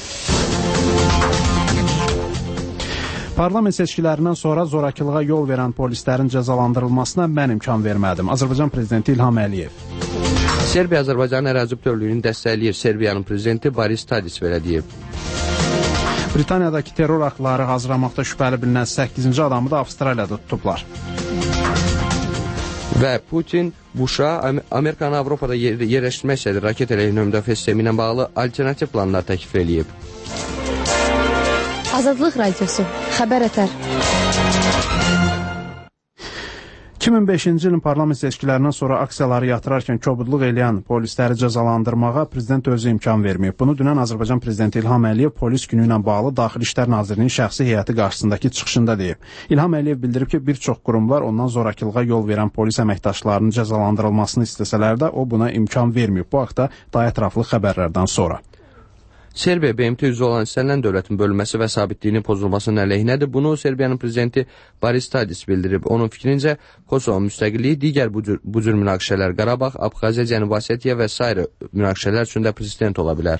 Parlament seçkilərindən sonra zorakılığa yol verən polislərin cəzalandırılmasına mən imkan vermədim. Azərbaycan prezidenti İlham Əliyev. Serbiya Azərbaycanın ərazi bütövlüyünü dəstəkləyir. Serbiyanın prezidenti Boris Tadić belə deyib. Britaniyadakı terror aktları hazırlamaqda şübhəli bilinən 8-ci adamı da Avstraliyada tutublar. Və Putin Busha Amerikanı Avropada yerləşdirmək istədi raket əleyhinə müdafiə sistemi ilə bağlı alternativ planlar təklif edib. Azadlıq Radiosu, xəbər ətər. 2005-ci ilin parlament seçkilərindən sonra aksiyaları yatırarkən kobudluq eləyən polisləri cəzalandırmağa prezident özü imkan verməyib. Bunu dünən Azərbaycan prezidenti İlham Əliyev polis günü ilə bağlı Daxili İşlər Nazirliyinin şəxsi heyəti qarşısındakı çıxışında deyib. İlham Əliyev bildirib ki, bir çox qurumlar ondan zorakılığa yol verən polis əməkdaşlarının cəzalandırılmasını istəsələr də o buna imkan verməyib. Bu haqda daha ətraflı xəbərlərdən sonra. Serbiya BMT üzvü olan istənilən dövlətin bölünməsi və sabitliyinin pozulmasının əleyhinədir. Bunu Serbiyanın prezidenti Boris Tadić bildirib. Onun fikrincə, Kosovo müstəqilliyi, digər bu cür münaqişələr Qarabağ, Abxaziya, Cənubi Osetiya və s. münaqişələr üçün də prezident ola bilər.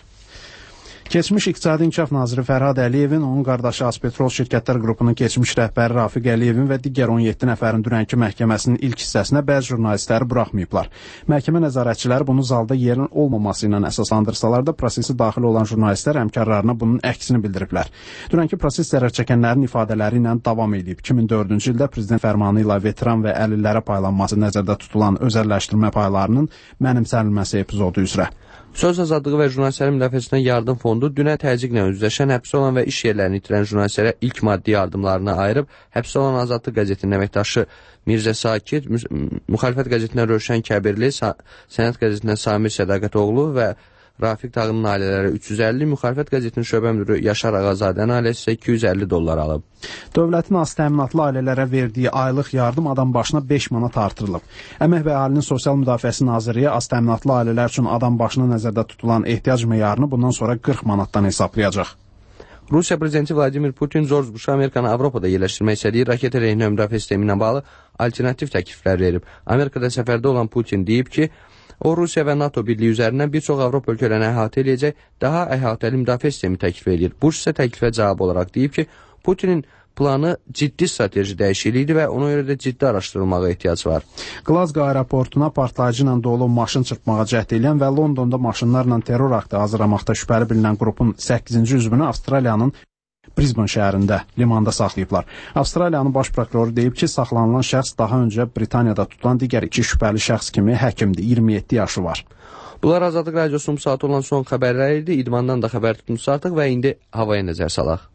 Keçmiş İqtisadi İnkişaf naziri Fərhad Əliyevin, onun qardaşı Azpetrol Şirkətlər qrupunun keçmiş rəhbəri Rafiq Əliyevin və digər 17 nəfərin dünənki məhkəməsinin ilk hissəsinə bəzi jurnalistləri buraxmayıblar. Məhkəmə nəzarətçiləri bunu zalda yerin olmaması ilə əsaslandırsalar da prosesi daxil olan jurnalistlər həmkarlarına bunun əksini bildiriblər. Dünənki proses zərər çəkənlərin ifadələri ilə davam edib. 2004-cü ildə prezident fərmanı ilə veteran və əlillərə paylanması nəzərdə tutulan özəlləşdirmə paylarının mənimsənilməsi epizodu üzrə. Söz azadlığı və jurnalistlərin müdafiəsinə yardım fondu dünə təzyiqlə üzləşən, həbs olan və iş yerlərini itirən jurnalistlərə ilk maddi yardımlarını ayırıb, həbs olan Azadlıq qəzetinin əməkdaşı Mirzə Sakit, müxalifət qəzetindən Rövşən Kəbirli, Sənət qəzetindən Samir Sədaqətoğlu və Rafiq Tağının ailələri 350, müxalifət qəzetinin şöbə müdürü Yaşar Ağazadənin ailəsi isə $250 alıb. Dövlətin az təminatlı ailələrə verdiyi aylıq yardım adam başına 5 manat artırılıb. Əmək və Əhalinin Sosial Müdafiəsi Nazirliyi az təminatlı ailələr üçün adam başına nəzərdə tutulan ehtiyac meyarını bundan sonra 40 manatdan hesablayacaq. Rusiya prezidenti Vladimir Putin George Bush'a Amerikanı Avropada yerləşdirmək istədiyi raket əleyhinə müdafiə sistemi ilə bağlı alternativ təkliflər verib. Amerikada səfərdə olan Putin deyib ki, o, Rusiya və NATO birliyi üzərindən bir çox Avropa ölkələrini əhatə edəcək daha əhatəli müdafiə sistemi təklif edir. Bush isə təklifə cavab olaraq deyib ki, Putinin planı ciddi strateji dəyişikliyidir və ona görə də ciddi araşdırılmağa ehtiyac var. Glasgow aeroportuna partlayıcı ilə dolu maşın çırpmağa cəhd edən və Londonda maşınlarla terror aktı hazırlamaqda şübhəli bilinən qrupun 8-ci üzvünü Avstraliyanın Brisbane şəhərində limanda saxlayıblar. Avstraliyanın baş prokuroru deyib ki, saxlanılan şəxs daha öncə Britaniyada tutulan digər 2 şübhəli şəxs kimi həkimdir, 27 yaşı var. Bunlar Azadlıq Radiosunun bu saat olan son xəbərləri idi. İdmandan da xəbər tutmuş artıq və indi havaya nəzər salaq.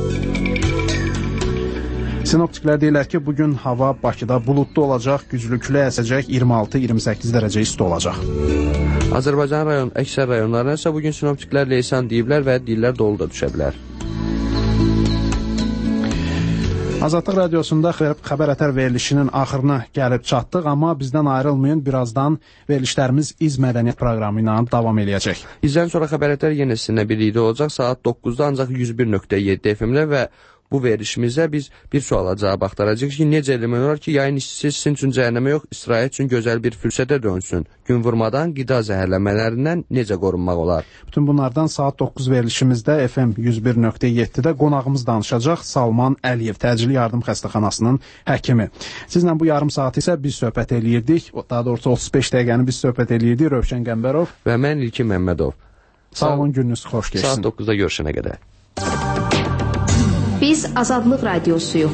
Sinoptiklər deyirlər ki, bugün hava Bakıda buludlu olacaq, güclü külək əsəcək, 26-28 dərəcə isti olacaq. Azərbaycan əksər rayonlarına isə bugün sinoptiklər leysan deyiblər və deyirlər dolu da düşə bilər. Azadlıq Radiosunda xəbər ətər verilişinin axırına gəlib çatdıq, amma bizdən ayrılmayın, birazdan verilişlərimiz İz Mədəniyyət proqramı ilə davam eləyəcək. İzdən sonra xəbər ətər yenə sizinlə birlikdə olacaq, saat 9-da ancaq 101.7 FM-lə və Bu verilişimizdə biz bir suala cavab axtaracağıq ki, necə eləmək olar ki, yayın istisi sizin üçün cəhənnəmə yox, istirahət üçün gözəl bir fürsətə dönsün. Gün vurmadan qida zəhərlənmələrindən necə qorunmaq olar? Bütün bunlardan saat 9 verilişimizdə FM 101.7-də qonağımız danışacaq Salman Əliyev, təcili yardım xəstəxanasının həkimi. Sizlə bu yarım saat isə biz söhbət eləyirdik, daha doğrusu 35 dəqiqəni biz söhbət eləyirdik. Rövşən Qəmbərov və mən İlkin Məmmədov. Sağ olun, gününüz xoş geçsin. Saat 9-da görüşənə qədər. Biz Azadlıq Radiosuyuq.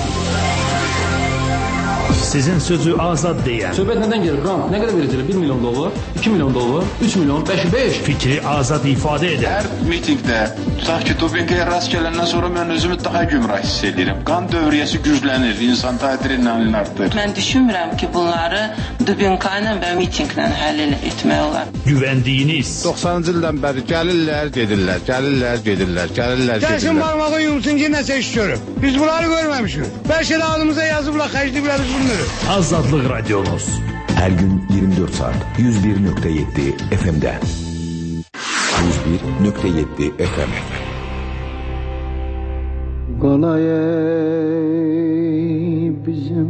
Sizin sözü azad deyən. Söhbət nədən gelir? Qram, nə qədər verəcəklər? 1 milyon dollar, 2 milyon dollar, 3 milyon, 5. Fikri azad ifadə edən. Hər mitingdə, tutaq ki, dopinqaya rast gələndən sonra mən özümü daha gümrah hiss edirəm. Qan dövriyyəsi güclənir, insanda adrenalin artır. Mən düşünmürəm ki, bunları dopinqa ilə və mitinglə həll etmək olar. Güvəndiyiniz. 90-cı ildən bəri gəlirlər, gedirlər, gəlirlər, gedirlər, gəlirlər, gedirlər. Gəlsin barmağı yumsun ki, nəsə iş görüb. Biz bunları görməmişik. Bəlkə də adımıza yazıblar, xərcliblər biz bilmirik. Azadlıq Radiomuz. Hər gün 24 saat 101.7 FM-də. 101.7 FM. Qalay bizim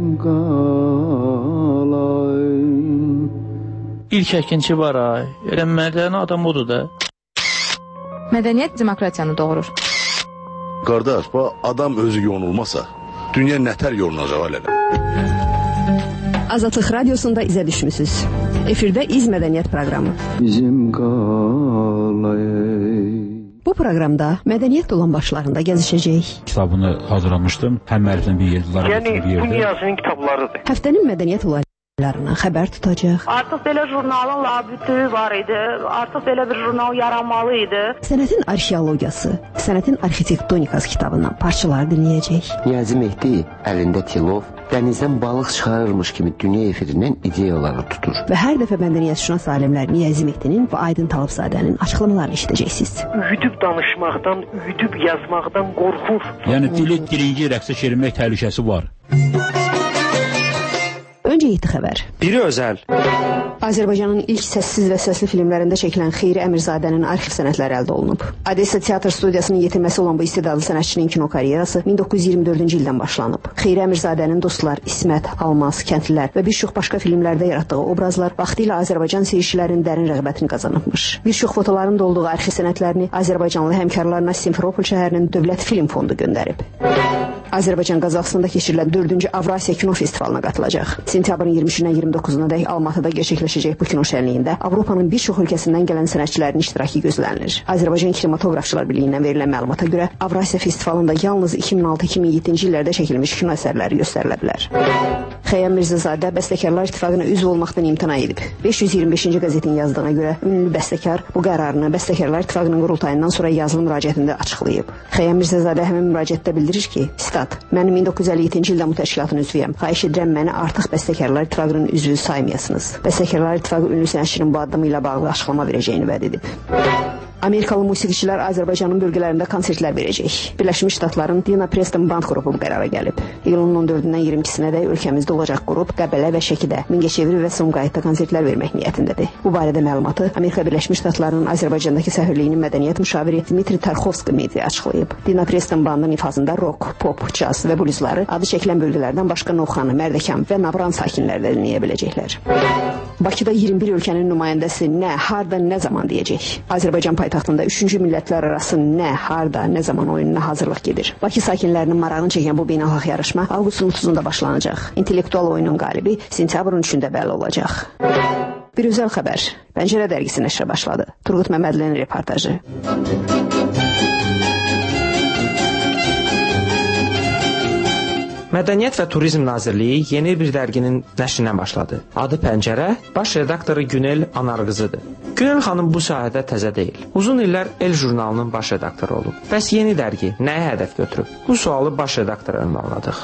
qalay. İlk əkinçi var ay. Elə mədəni adam odur da. Mədəniyyət demokratiyanı doğurur. Qardaş, bu adam özü yonulmasa, dünya nətər yolunacaq elə? Azadlıq Radiosunda izə düşmüsünüz. Efirdə İz Mədəniyyət proqramı. Bizim qalay. Bu proqramda mədəniyyət olan başlarında gəzişəcək. Kitabını hazırlamışdım. Həm müəlliflə bir yerdə, yəni, bir yerdə. Bu Niyazinin kitablarıdır. Həftənin mədəniyyət olaylarından xəbər tutacaq. Artıq belə jurnalın labütü var idi. Artıq belə bir jurnal yaranmalı idi. Sənətin arxeologiyası, sənətin arxitektonikası kitabından parçalar dinləyəcək. Niyazi Mehdi əlində tilov, dənizdən balıq çıxarırmış kimi dünya efirindən ideyaları tutur. Və hər dəfə mədəniyyətşünas alimlər Niyazi Mehdinin və Aydın Talıbzadənin açıqlamalarını eşidəcəksiniz. Üyüdüb danışmaqdan, üyüdüb yazmaqdan qorxur. Yəni dili birinci rəqsə çevirmək təhlükəsi var. Öncə 7 xəbər. Biri özəl. Azərbaycanın ilk səssiz və səsli filmlərində çəkilən Xeyri Əmirzadənin arxiv sənədləri əldə olunub. Odessa Teatr Studiyasının yetirməsi olan bu istedadlı sənətçinin kino karyerası 1924-cü ildən başlanıb. Xeyri Əmirzadənin Dostlar, İsmət, Almaz, Kəndlilər və bir çox başqa filmlərdə yaratdığı obrazlar vaxtilə Azərbaycan seyircilərinin dərin rəğbətini qazanıbmış. Bir çox fotoların da olduğu arxiv sənədlərini Azərbaycanlı həmkarlarına Simferopol şəhərinin Dövlət Film Fondu göndərib. Azərbaycan Qazaxıstanda keçirilən 4-cü Avrasiya Kino Festivalına qatılacaq. Sentyabrın 23-dən 29-una dək Almatıda gerçəkləşəcək bu kino şənliyində Avropanın bir çox ölkəsindən gələn sənətçilərin iştirakı gözlənilir. Azərbaycan Kinematografçılar Birliyindən verilən məlumata görə Avrasiya Festivalında yalnız 2006-2007-ci illərdə çəkilmiş kino əsərləri göstərilə bilər. Xəyyam Mirzəzadə Bəstəkarlar İttifaqına üzv olmaqdan imtina edib. 525-ci qəzetin yazdığına görə ünlü bəstəkar bu qərarını Bəstəkarlar İttifaqının qurultayından sonra yazılı müraciətində açıqlayıb. Xəyyam Mirzəzadə həmin müraciətdə bildirir ki, mən 1957-ci ildən bu təşkilatın üzvüyəm. Xahiş edirəm məni artıq Bəstəkarlar İttifaqının üzvü saymayasınız. Bəstəkarlar İttifaqı ünlü sənətçinin bu addımı ilə bağlı açıqlama verəcəyini vəd edib. Amerikalı musiqiçilər Azərbaycanın bölgələrində konsertlər verəcək. Birləşmiş Ştatların Dina Preston Band qrupu bu qərara gəlib. İyulun 14-dən 22-sinə də ölkəmizdə olacaq qrup Qəbələ və Şəkidə, Mingəçevir və Sumqayıtda konsertlər vermək niyyətindədir. Bu barədə məlumatı Amerika Birləşmiş Ştatlarının Azərbaycandakı səfirliyinin mədəniyyət müşaviri Dmitri Tarxovski media açıqlayıb. Dina Preston Bandın ifasında rock, pop, caz və bluzları adı çəkilən bölgələrdən başqa Novxanı, Mərdəkan və Nabran sakinləri də dinləyə biləcəklər. Bakıda 21 ölkənin nümayəndəsi nə, harda, nə zaman deyəcək. Azərbaycan paytaxtında 3-cü millətlər arası nə, harda, nə zaman oyununa hazırlıq gedir. Bakı sakinlərinin marağını çəkən bu beynəlxalq yarışma avqustun 30-unda başlanacaq. İntellektual oyunun qalibi sentyabrın 3-də bəlli olacaq. Bir özəl xəbər. Pəncərə dərgisi nəşrə başladı. Turqut Məmmədlinin reportajı. Mədəniyyət və Turizm Nazirliyi yeni bir dərginin nəşrinə başladı. Adı Pəncərə, baş redaktoru Günel Anarqızıdır. Günel xanım bu sahədə təzə deyil. Uzun illər El jurnalının baş redaktoru olub. Bəs yeni dərgi nəyə hədəf götürüb? Bu sualı baş redaktora ünvanladıq.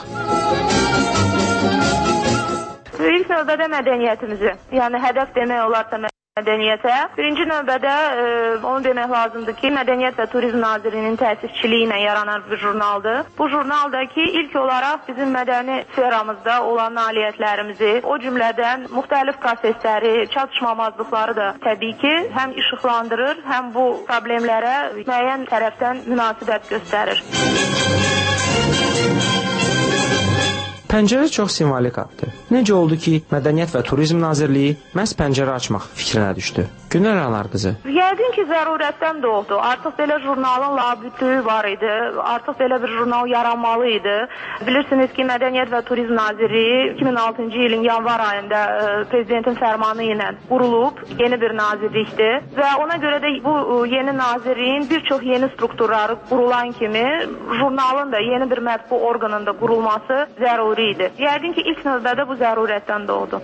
İlk növbədə mədəniyyətimizi, yəni hədəf demək olarsa mədəniyyətə. Birinci növbədə onu demək lazımdır ki, Mədəniyyət və Turizm Nazirliyinin təsisçiliyi ilə yaranan bir jurnaldır. Bu jurnaldakı ilk olaraq bizim mədəni sferamızda olan nailiyyətlərimizi, o cümlədən müxtəlif prosesləri, çatışmamazlıqları da təbii ki, həm işıqlandırır, həm bu problemlərə müəyyən tərəfdən münasibət göstərir. Pəncərə çox simvolik addır. Necə oldu ki, Mədəniyyət və Turizm Nazirliyi məhz pəncərə açmaq fikrinə düşdü? Günel Anarqızı. Yəqin ki, zərurətdən doğdu. Artıq belə jurnalın labütü var idi. Artıq belə bir jurnal yaranmalı idi. Bilirsiniz ki, Mədəniyyət və Turizm Nazirliyi 2006-cı ilin yanvar ayında prezidentin fərmanı ilə qurulub, yeni bir nazirlikdir və ona görə də bu yeni nazirliyin bir çox yeni strukturları qurulan kimi jurnalın da yeni bir mətbu orqanında qurulması zəruri idi. Yəqin ki, ilk növbədə bu zərurətdən doğdu.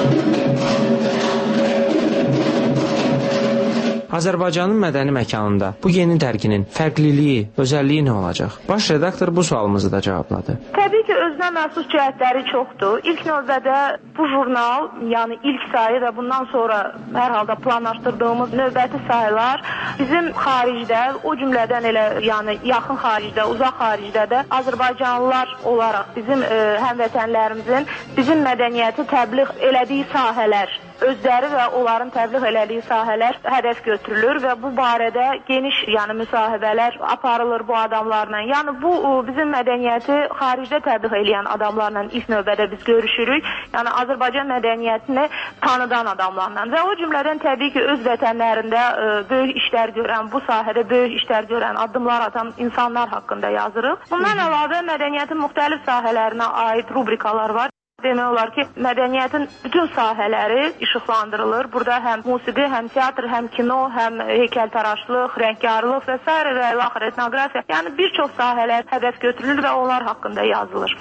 Azərbaycanın mədəni məkanında bu yeni dərginin fərqliliyi, özəlliyi nə olacaq? Baş redaktor bu sualımızı da cavabladı. Təbii ki, özünə məxsus cəhətləri çoxdur. İlk növbədə bu jurnal, yəni ilk sayı və bundan sonra hər halda planlaşdırdığımız növbəti sayılar bizim xaricdə, o cümlədən elə yəni yaxın xaricdə, uzaq xaricdə də Azərbaycanlılar olaraq bizim həmvətənlərimizin bizim mədəniyyəti təbliğ elədiyi sahələr, özləri və onların təbliğ elədiyi sahələr hədəf götürülür və bu barədə geniş yəni müsahibələr aparılır bu adamlarla. Yəni bu bizim mədəniyyəti xaricdə təbliğ edən adamlarla ilk növbədə biz görüşürük. Yəni Azərbaycan mədəniyyətini tanıdan adamlarla və o cümlədən təbii ki, öz vətənlərində böyük işlər görən, bu sahədə böyük işlər görən, addımlar atan insanlar haqqında yazırıq. Bundan əlavə mədəniyyətin müxtəlif sahələrinə aid rubrikalar var. Demək olar ki, mədəniyyətin bütün sahələri işıqlandırılır. Burada həm musiqi, həm teatr, həm kino, həm heykəltaraşlıq, rəngkarlıq və s. və ilaxır etnografiya. Yəni bir çox sahələr hədəf götürülür və onlar haqqında yazılır.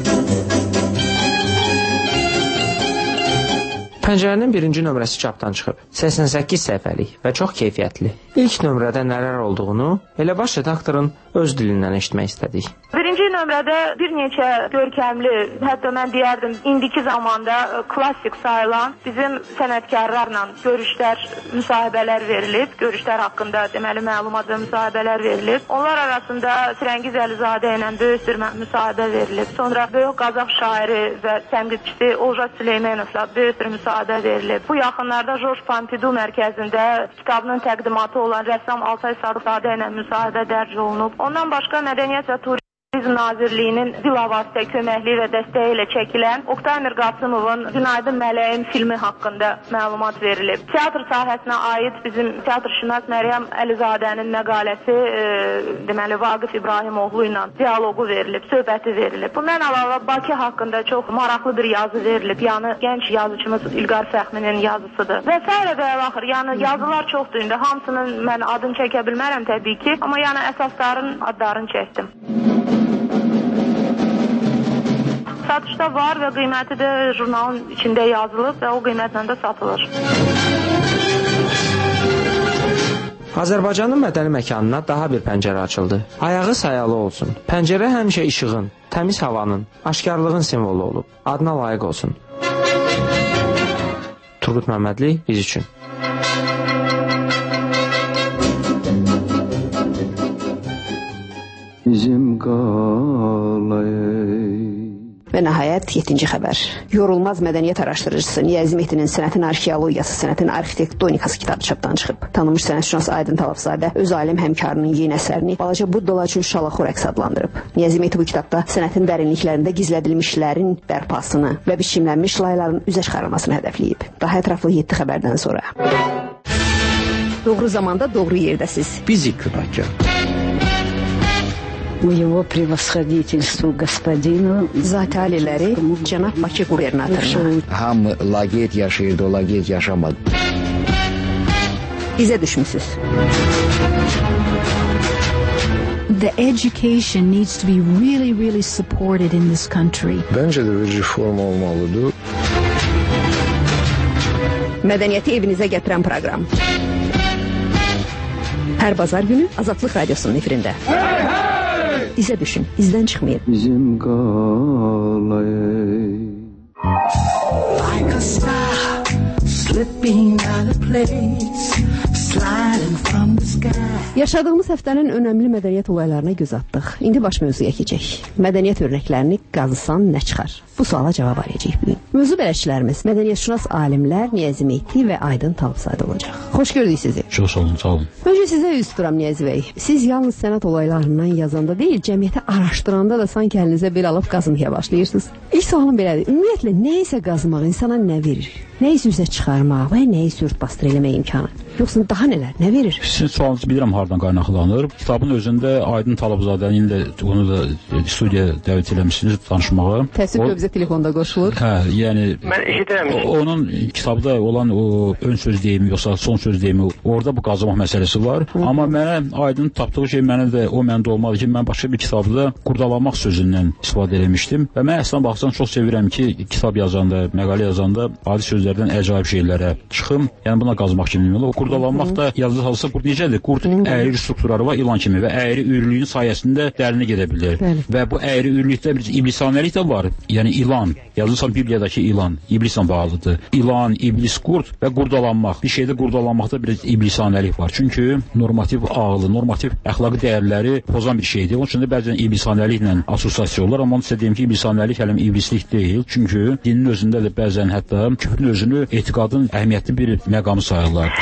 Pəncərənin birinci nömrəsi çapdan çıxıb. 88 səhifəlik və çox keyfiyyətli. İlk nömrədə nələr olduğunu elə baş redaktorun öz dilindən eşitmək istədik. Birinci nömrədə bir neçə görkəmli, hətta mən deyərdim, indiki zamanda klassik sayılan bizim sənətkarlarla görüşlər, müsahibələr verilib. Görüşlər haqqında deməli məlumat və müsahibələr verilib. Onlar arasında Firəngiz Əlizadə ilə böyük bir müsahibə verilib. Sonra böyük Qazax şairi və tənqidçisi Olja Süleymanovla böyük bir müsahibə verilib. Bu yaxınlarda George Pompidou mərkəzində kitabının təqdimatı olan rəssam Altay Sarısadə ilə müsahibə dərc olunub. Ondan başqa Mədəniyyət və Turizm Nazirliyinin bilavasitə köməkliyi və dəstəyi ilə çəkilən Oqtay Mirqasımovun Günaydın Mələyim filmi haqqında məlumat verilib. Teatr sahəsinə aid bizim teatrşünas Məryəm Əlizadənin məqaləsi deməli Vaqif İbrahimoğlu ilə dialoqu verilib, söhbəti verilib. Bundan əlavə Bakı haqqında çox maraqlı bir yazı verilib. Yəni gənc yazıçımız İlqar Fəxminin yazısıdır. Və s. və ilaxır. Yəni yazılar çoxdur indi. Hamısının mən adını çəkə bilmərəm təbii ki, amma yəni əsasların adlarını çəkdim. Satışda var və qiyməti də jurnalın içində yazılıb və o qiymətlə də satılır. Azərbaycanın mədəni məkanına daha bir pəncərə açıldı. Ayağı sayalı olsun. Pəncərə həmişə işığın, təmiz havanın, aşkarlığın simvolu olub. Adına layiq olsun. Turqut Məmmədli, biz üçün. Bizim qalay. Və nəhayət 7-ci xəbər. Yorulmaz mədəniyyət araşdırıcısı Niyazi Mehdinin Sənətin arxeologiyası, Sənətin arxitektonikası kitabı çapdan çıxıb. Tanınmış sənətşünas Aydın Talavzadə öz alim həmkarının yeni əsərini balaca Buddalar üçün şalaxu rəqs adlandırıb. Niyazi Mehdi bu kitabda sənətin dərinliklərində gizlədilmişlərin bərpasını və biçimlənmiş layların üzə çıxarılmasını hədəfləyib. Daha ətraflı 7 xəbərdən sonra. Doğru zamanda doğru yerdəsiz. Bizi günahkar. Его превосходительству господину Zati aliləri cənab Bakı qubernatoruna. Hamı laqeyd yaşayırdı, o laqeyd yaşamadı. İzə düşmüsünüz. The education needs to be really supported in this country. Bence de bir reform olmalıdır. Mədəniyyəti evinizə gətirən proqram. Hər bazar günü Azadlıq Radiosunun efirində. İzə düşün, izdən çıxmayın. Bizim qalay. Like a star slipping out of place, slide Yaşadığımız həftənin önəmli mədəniyyət olaylarına göz atdıq. İndi baş mövzuya keçək. Mədəniyyət örnəklərini qazısan nə çıxar? Bu suala cavab arayacağıq bugün. Mövzu bələdçilərimiz, mədəniyyətşünas alimlər Niyazi Mehdi və Aydın Talıbzadə olacaq. Xoş gördük sizi. Çox sağ olun, sağ olun. Öncə sizə üz tuturam Niyazi bəy. Siz yalnız sənət olaylarından yazanda deyil, cəmiyyəti araşdıranda da sanki əlinizə bel alıb qazıntıya başlayırsınız. İlk sualım belədir. Ümumiyyətlə, nə isə qazmaq insana nə verir? Nə isə üzə çıxarmaq və nə isə ört-basdır eləmək imkanı? Yoxsa daha nələr, nə verir? Sizin sualınızı bilirəm hardan qaynaqlanır. Kitabın özündə Aydın Talıbzadənin də onu da studiyaya dəvət eləmişsiniz tanışmağa. Təəssüf ki, bizə telefonda qoşulur. Hə, yəni mən eşidirəm. Onun kitabda olan o ön söz deyimi yoxsa son söz deyimi, orada bu qazımaq məsələsi var. Amma mənə Aydın tapdığı şey məndə olmadı ki, mən başqa bir kitabda qurdalamaq sözündən istifadə etmişdim və mən əslən baxsan çox sevirəm ki, kitab yazanda, məqalə yazanda adi sözlərdən əcaib şeylərə çıxım. Yəni buna qazmaq kimi demək. Qurdalanmaq da yazılı halsa necədir? Qurd əyri strukturları var ilan kimi və əyri üyrülüyün sayəsində dərinə gedə bilir. Və bu əyri üyrülükdə bir iblisanəlik də var. Yəni ilan, yazılsan Bibliyadakı ilan, iblislə bağlıdır. İlan, iblis, qurd və qurdalanmaq. Bir şeydə qurdalanmaqda bir iblisanəlik var. Çünki normativ ağlı, normativ əxlaqi dəyərləri pozan bir şeydir. Onun üçün də bəzən iblisanəliklə assosiasiya olurlar. Amma onu sizə deyim ki, iblisanəlik hələm iblislik deyil. Çünki dinin özündə də bəzən hətta küfrün özünü etiqadın əhəmiyyətli bir məqamı sayırlar.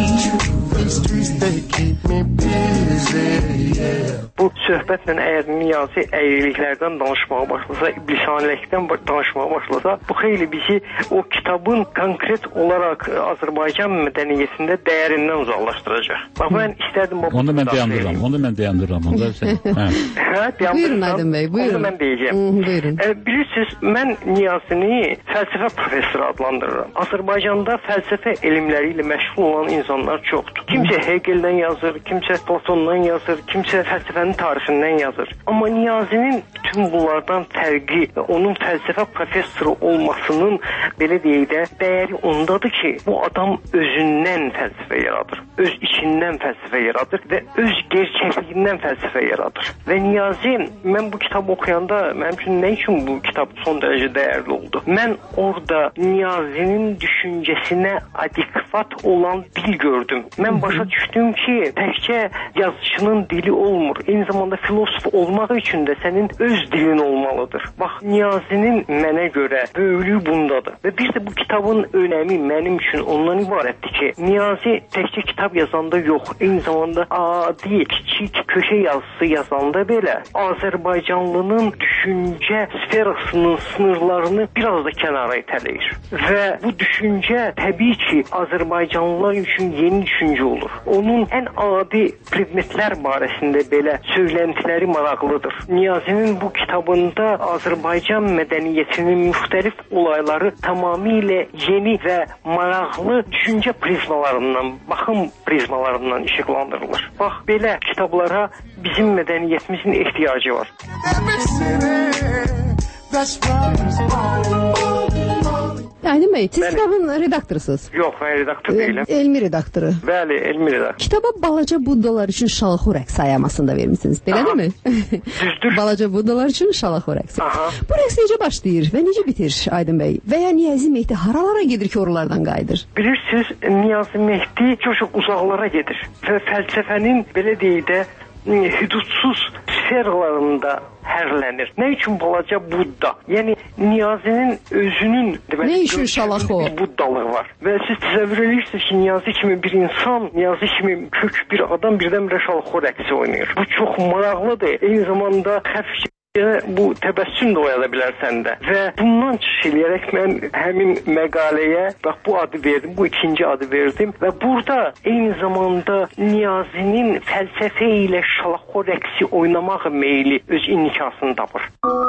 Bu söhbətlə əgər Niyazi əyriliklərdən danışmağa başlasa, iblisanəlikdən danışmağa başlasa, bu xeyli bizi o kitabın konkret olaraq Azərbaycan mədəniyyətində dəyərindən uzaqlaşdıracaq. Bax, mən istərdim... Onu mən dayandırıram. Buyurun Aydın bəy, buyurun. Onu mən deyəcəm. Bilirsiniz, mən Niyazini fəlsəfə professoru adlandırıram. Azərbaycanda fəlsəfə elmləri ilə məşğul olan insanlar çoxdur. Kimsə Hegeldən yazır, kimsə Platondan yazır, kimsə fəlsəfənin tarixindən yazır. Amma Niyazinin bütün bunlardan fərqli və onun fəlsəfə professoru olmasının belə deyək də dəyəri ondadır ki, bu adam özündən fəlsəfə yaradır, öz içindən fəlsəfə yaradır və öz gerçəkliyindən fəlsəfə yaradır. Və Niyazi, mən bu kitabı oxuyanda mənim üçün nə üçün bu kitab son dərəcə dəyərli oldu? Mən orada Niyazinin düşüncəsinə adekvat olan dil gördüm. Mən başa düşdüm ki, təkcə yazıçının dili olmur. Eyni zamanda filosof olmaq üçün də sənin öz dilin olmalıdır. Bax, Niyazinin mənə görə böyüklüyü bundadır. Və bir də bu kitabın önəmi mənim üçün ondan ibarətdir ki, Niyazi təkcə kitab yazanda yox, eyni zamanda adi, kiçik köşə yazısı yazanda belə Azərbaycanlının düşüncə sferasının sınırlarını biraz da kənara itələyir. Və bu düşüncə təbii ki, Azərbaycanlılar üçün yeni düşüncə olur. Onun ən adi predmetlər barəsində belə söyləntiləri maraqlıdır. Niyazinin bu kitabında Azərbaycan mədəniyyətinin müxtəlif olayları tamamilə yeni və maraqlı düşüncə prizmalarından, baxım prizmalarından işıqlandırılır. Bax, belə kitablara bizim mədəniyyətimizin ehtiyacı var. Aydın bəy, siz kitabın redaktorusunuz. Yox, mən redaktor deyiləm. Elmi redaktoru. Bəli, elmi redaktor. Kitaba balaca Buddalar üçün şalaxu rəqsi ayamasını da vermişsiniz, belədir mi? Düzdür. Balaca Buddalar üçün şalaxu rəqsi. Bu rəqs necə başlayır və necə bitir Aydın bəy? Və ya Niyazi Mehdi haralara gedir ki, oralardan qayıdır? Bilirsiniz, Niyazi Mehdi çox uzaqlara gedir və fəlsəfənin belə deyək də hüdudsuz sferlarında hərlənir. Nə üçün balaca Budda? Yəni Niyazinin özünün nə üçün şalaxı o? Buddalığı var. Və siz təsəvvür edirsiniz ki, Niyazi kimi bir insan, Niyazi kimi kök bir adam birdən-birə şalaxı rəqsi oynayır. Bu çox maraqlıdır. Eyni zamanda xəfif bu təbəssüm də oyada bilər səndə. Və bundan çıxış eləyərək mən həmin məqaləyə bax bu adı verdim, bu ikinci adı verdim və burada eyni zamanda Niyazinin fəlsəfə ilə şalaxo rəqsi oynamaq meyli öz inikasını tapır.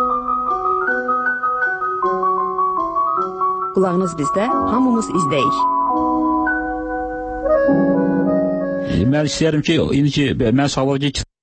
Qulağınız bizdə, hamımız izləyik. Mən istəyərəm ki, indi ki, mən sağlıqlı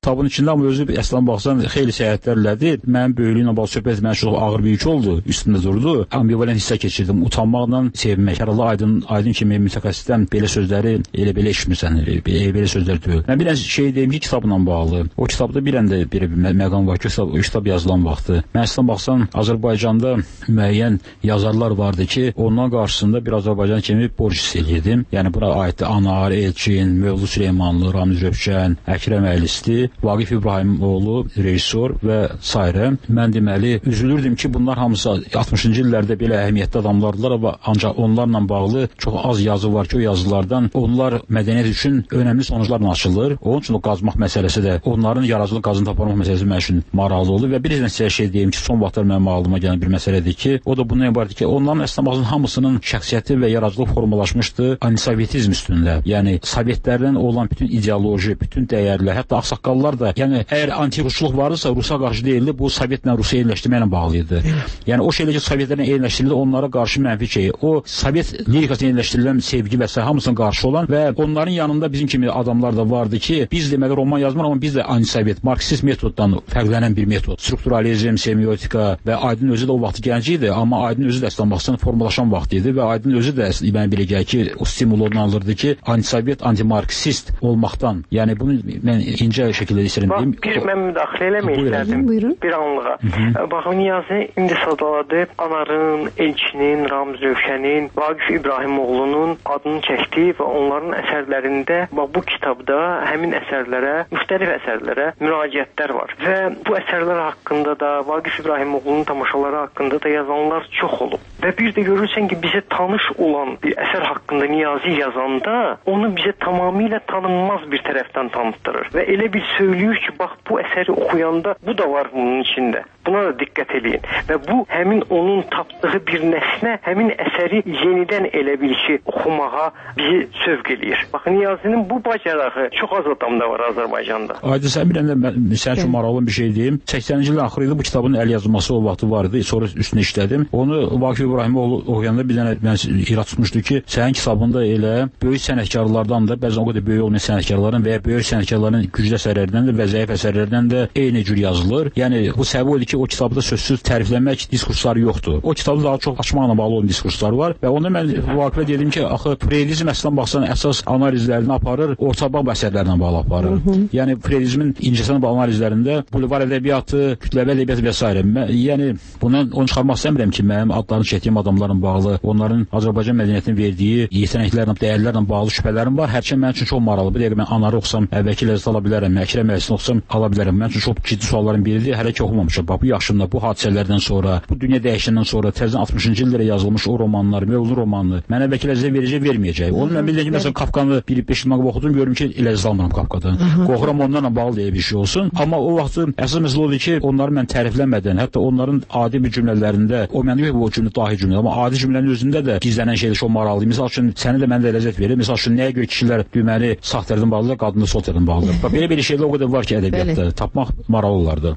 kitabın içində, amma özü əslən baxsan xeyli səyahətlərlədir. Mənim böyüklüyümlə bağlı söhbət mənə çox ağır bir yük oldu, üstündə durdu. Ambivalent hissə keçirdim. Utanmaqla sevmək. Yaralı Aydın kimi mütəxəssisdən belə sözləri elə-belə eşitmirsən, belə sözlər deyil. Mən bir şey deyim ki, kitabla bağlı. O kitabda bir ən də bir məqam var ki, o kitab yazılan vaxtı. Mən əslən baxsan Azərbaycanda müəyyən yazarlar vardı ki, ondan qarşısında bir Azərbaycan kimi borc hiss edirdim. Yəni bura aiddir Anar, Elçin, Mövlud Süleymanlı, Ramiz Rövşən, Əkrəm Əylisli, Vaqif İbrahimoğlu, rejissor və s. Mən deməli üzülürdüm ki, bunlar hamısı 60-cı illərdə belə əhəmiyyətli adamlardılar, ancaq onlarla bağlı çox az yazı var ki, o yazılardan onlar mədəniyyət üçün önəmli sonuclarla açılır. Onun üçün o qazmaq məsələsi də, onların yaradıcılıq qazını taparmaq məsələsi mənim üçün maraqlı olur və bir sizə şey deyim ki, son vaxtlar mənim ağlıma gələn bir məsələdir ki, o da bundan ibarətdir ki, onların əslində hamısının şəxsiyyəti və yaradıcılıq formalaşmışdı antisovetizm üstündə. Yəni sovetlərdən olan bütün ideoloji, bütün dəyərlər, hətta ağsaqqallar da, yəni əgər anti-rusluq varsa, Rusa qarşı deyildi, bu Sovetlə Rusiya eyniləşdirməklə bağlı idi. Yəni o şeylə ki, Sovetlərlə eyniləşdirildi, onlara qarşı mənfi şey. O Sovet lirikasına eyniləşdirilən sevgi və s. hamısına qarşı olan və onların yanında bizim kimi adamlar da vardı ki, biz deməli roman yazmır, amma biz də antisovet, marksist metoddan fərqlənən bir metod. Strukturalizm, semiotika və Aydın özü də o vaxt gənc idi, amma Aydın özü də əslən baxsan formalaşan vaxt idi və Aydın özü də mənə belə gəlir ki, o stimul ondan alırdı ki, antisovet, antimarksist olmaqdan. Yəni bunu mən incə şəkildə istəyirəm. Mən müdaxilə eləmək istərdim bir anlığa. Baxın, Niyazi indi sadaladı Anarın, Elçinin, Ramiz Rövşənin, Vaqif İbrahimoğlunun adını çəkdi və onların əsərlərində bu kitabda həmin əsərlərə, müxtəlif əsərlərə müraciətlər var. Və bu əsərlər haqqında da, Vaqif İbrahimoğlu'nun tamaşaları haqqında da yazanlar çox olub. Və bir də görürsən ki, bizə tanış olan bir əsər haqqında Niyazi yazanda, onu bizə tamamilə tanınmaz bir tərəfdən tanıtdırır. Və elə bir söylüyor ki, bax bu əsəri oxuyanda bu da var bunun içində. Buna da diqqət eləyin. Və bu həmin onun tapdığı bir nəsnə, həmin əsəri yenidən elə bil ki, oxumağa bizi sövq eləyir. Bax, Niyazinin bu bacarağı çox az adamda var Azərbaycanda. Aydın, sən bir də sənin üçün maraqlı bir şey deyim. 80-ci ilin axırı idi, bu kitabın əl yazılması o vaxtı vardı, sonra üstünə işlədim. Onu Vaqif İbrahimoğlu oxuyanda bir dənə mən irad tutmuşdu ki, sənin kitabında elə böyük sənətkarlardan da, bəzən o qədər böyük olmayan sənətkarların və ya böyük sənətkarların güclü əsərlərindən də və zəif əsərlərdən də eyni cür yazılır. Yəni bu səbəb odur ki, o kitabda sözsüz təriflənmək diskursları yoxdur. O kitabda daha çox açmaqla bağlı olan diskurslar var və onda mən Vaqifə dedim ki, axı realizm əslən baxsan əsas analizlərini aparır, orta-bağ əsərlərlə bağlı aparır. Yəni realizmin incəsənət analizlərində bulvar ədəbiyyatı, kütləvi ədəbiyyatı və s. Yəni bundan onu çıxarmaq istəmirəm ki, mənim adlarını çəkdiyim adamlarla bağlı, onların Azərbaycan mədəniyyətinin verdiyi yetenəklərlə, dəyərlərlə bağlı şübhələrim var. Hərçənd mənim üçün çox maraqlı. Bir dəqiqə mən Anarı oxusam, əvvəlki ləzzət ala bilərəm, Əkrəm Əylisini oxusam ala bilərəm. Mənim üçün çox ciddi sualların biridir. Hələ ki oxumamışam. Bax bu yaşında, bu hadisələrdən sonra, bu dünya dəyişəndən sonra təzədən 60-cı illərə yazılmış o romanlar, Mövlud romanı mənə bəlkə ləzzət verəcək, verməyəcək. Onu mən bildim ki, məsələn Kafkanı 1-5 il oxudum, görürüm ki, ləzzət almıram Kafkadan. Qorxuram onlarla bağlı deyə bir şey olsun. Amma o vaxtı əsas məsələ odur ki, onları mən tərifləmədən, hətta onların adi bir cümlələrində, o məndə yox bu cümlə dahi cümlə, amma adi cümlənin özündə də gizlənən şeylər çox maraqlıdır. Məsəl üçün səni də mənə də ləzzət verir. Məsəl üçün nəyə görə kişilər deməli sağ tərəfdən bağlıdır, qadınlar sol tərəfdən bağlıdır. Bax belə şeylər o qədər var ki, ədəbiyyatda tapmaq maraqlı olardı.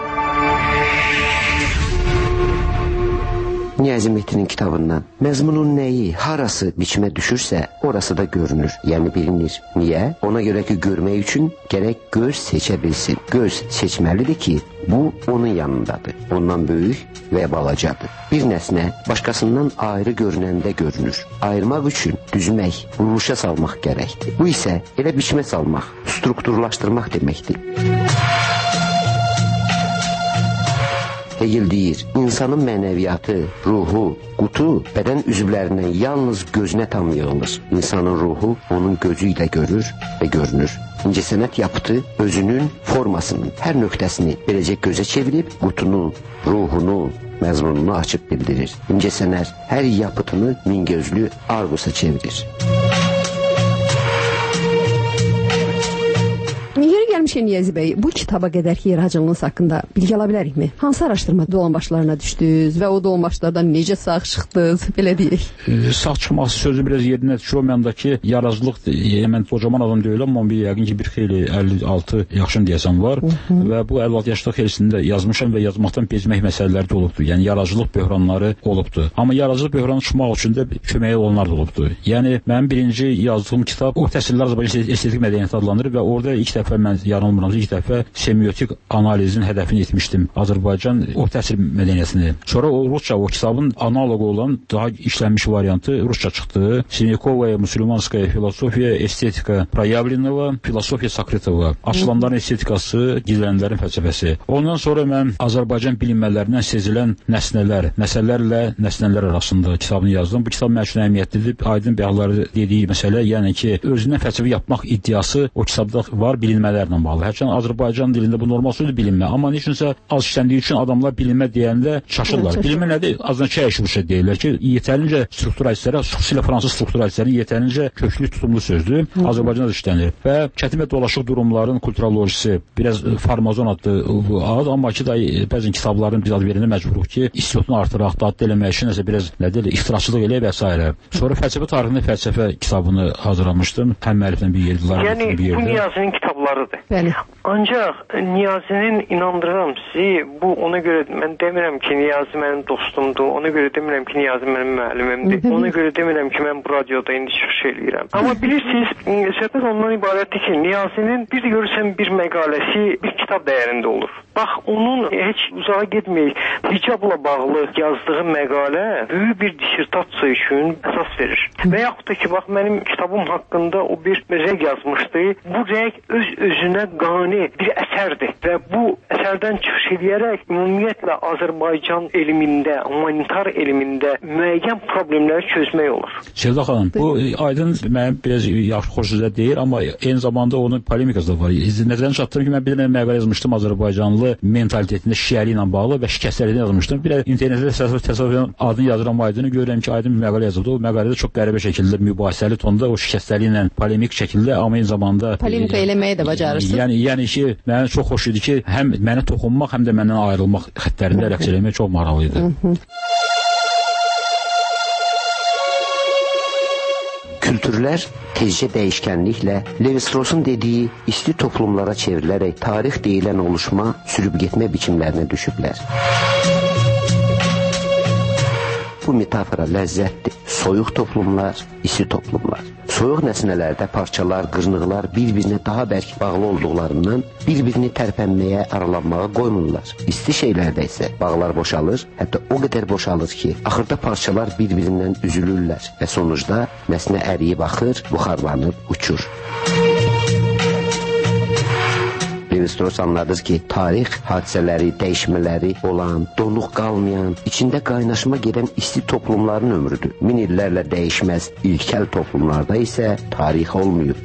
Niyazi Mehdinin kitabından məzmunun nəyi, harası biçimə düşürsə, orası da görünür, yəni bilinir. Niyə? Ona görə ki, görmək üçün gərək göz seçə bilsin. Göz seçməlidir ki, bu onun yanındadır, ondan böyük və balacadır. Bir nəsnə başqasından ayrı görünəndə görünür. Ayırmaq üçün düzmək, vuruşa salmaq gərəkdir. Bu isə elə biçimə salmaq, strukturlaşdırmaq deməkdir. Hegel deyir, insanın mənəviyyatı, ruhu, qutu bədən üzvlərindən yalnız gözünə tam yığılır. İnsanın ruhu onun gözü ilə görür və görünür. İncəsənət yapıtı özünün formasının hər nöqtəsini beləcə gözə çevirib, qutunu, ruhunu, məzmununu açıb bildirir. İncəsənət hər yapıtını mingözlü argusa çevirir. Yeri gəlmişkən Niyazi bəy, bu kitaba qədərki yaradıcılığınız haqqında bilgi ala bilərikmi? Hansı araşdırma dolanbaşlarına düşdünüz və o dolanbaşlardan necə sağ çıxdınız, belə deyək? Sağ çıxması sözü biraz yerinə düşür. O məndəki yaradıcılıq, mən kocaman adam deyiləm, amma bir yəqin ki, bir xeyli 56 yaşım deyəsən var və bu 56 yaşlıq xeylisində yazmışam və yazmaqdan bezmək məsələləri də olubdur. Yəni yaradıcılıq böhranları olubdur. Amma yaradıcılıq böhranı çıxmaq üçün də köməyi olanlar da olubdur. Yəni mənim birinci yazdığım kitab o təsirlər Azərbaycan estetik mədəniyyəti adlanır və orada ilk dəfə mən yanılmıramsa ilk dəfə semiotik analizin hədəfini etmişdim. Azərbaycan orta əsr mədəniyyətini. Sonra o Rusça, o kitabın analoqu olan daha işlənmiş variantı Rusça çıxdı. Sinikovaya, Müslümanskaya filosofiya, estetika proyavlenova, filosofiya Sakretova, açılanların estetikası, gizlənənlərin fəlsəfəsi. Ondan sonra mən Azərbaycan bilinmələrindən sezilən nəsnələr, nəsəllərlə nəsnələr arasında kitabını yazdım. Bu kitab mənim üçün əhəmiyyətlidir. Aydın Bəyahları dediyi məsələ, yəni ki, özündən fəlsəfə yapmaq iddiası o kitabda var, bilinmələrlə bağlı. Hərçənd Azərbaycan dilində bu normal sözdür bilinmə. Amma nə üçünsə az işləndiyi üçün adamlar bilinmə deyəndə çaşırlar. Bilinmə nədir? Azdan çəyişmişə deyirlər ki, yetərincə strukturalistlərə, xüsusilə fransız strukturalistlərin yetərincə köklü tutumlu sözdür. Azərbaycanda da işlənir. Və çətin və dolaşıq durumların kulturologisi, biraz farmazon adlı bu ad, amma ki, bəzən kitabların biz ad verində məcburuq ki, istiyotunu artıraq, dadlı eləmək üçün nəsə biraz nə deyil, ixtiraçılıq eləyək və s. Sonra fəlsəfə tarixində fəlsəfə kitabını hazırlamışdım. Həm müəlliflə bir yerdə. Yəni bu Niyazinin kitablarıdır. Bəli. Ancaq Niyazinin inandırıram sizi, bu ona görə mən demirəm ki, Niyazi mənim dostumdur, ona görə demirəm ki, Niyazi mənim müəllimimdir, ona görə demirəm ki, mən bu radioda indi çıxış eləyirəm. Amma bilirsiniz, söhbət ondan ibarətdir ki, Niyazinin bir görürsən bir məqaləsi bir kitab dəyərində olur. Bax, onun heç uzağa getməyək, hicabla bağlı yazdığı məqalə böyük bir dissertasiya üçün əsas verir. Və yaxud da ki, bax, mənim kitabım haqqında o bir rəy yazmışdı. Bu rəy öz-özünə qani bir əsərdir və bu əsərdən çıxış edərək ümumiyyətlə Azərbaycan elmində, humanitar elmində müəyyən problemləri çözmək olur. Sevda xanım, bu aydın mənim biraz yaxşı xoşunuza deyir, amma eyni zamanda onun polemikası da var. Nəzərdən çatdırım ki, mən bir dənə məqalə yazmışdım Azərbaycanlı mentalitetində şiəli ilə bağlı və şikəstlərini yazmışdım. Bir də internetdə təsadüfən adını yazıram Aydını görürəm ki, Aydın bir məqalə yazıldı. O məqalədə çox qəribə şəkildə, mübahisəli tonda o şikəstləri ilə polemik şəkildə, amma eyni zamanda polemika eləməyi də bacarırsınız. Yəni ki, mənə çox xoş idi ki, həm mənə toxunmaq, həm də məndən ayrılmaq xəttlərində rəqs eləmək çox maraqlı idi. Kültürlər tezcə dəyişkənliklə Levi-Strauss'un dediyi isti toplumlara çevrilərək tarix deyilən oluşma sürüb getmə biçimlərinə düşüblər. Bu metafora ləzzətdir. Soyuq toplumlar, isti toplumlar. Soyuq nəsnələrdə parçalar, qırnıqlar bir-birinə daha bərk bağlı olduqlarından bir-birini tərpənməyə, aralanmağa qoymurlar. İsti şeylərdə isə bağlar boşalır, hətta o qədər boşalır ki, axırda parçalar bir-birindən üzülürlər və sonucda nəsnə əriyib axır, buxarlanıb uçur. Levi-Strauss anladı ki, tarix hadisələri, dəyişmələri olan, donuq qalmayan, içində qaynaşma gedən isti toplumların ömrüdür. Min illərlə dəyişməz, ilkel toplumlarda isə tarix olmuyor.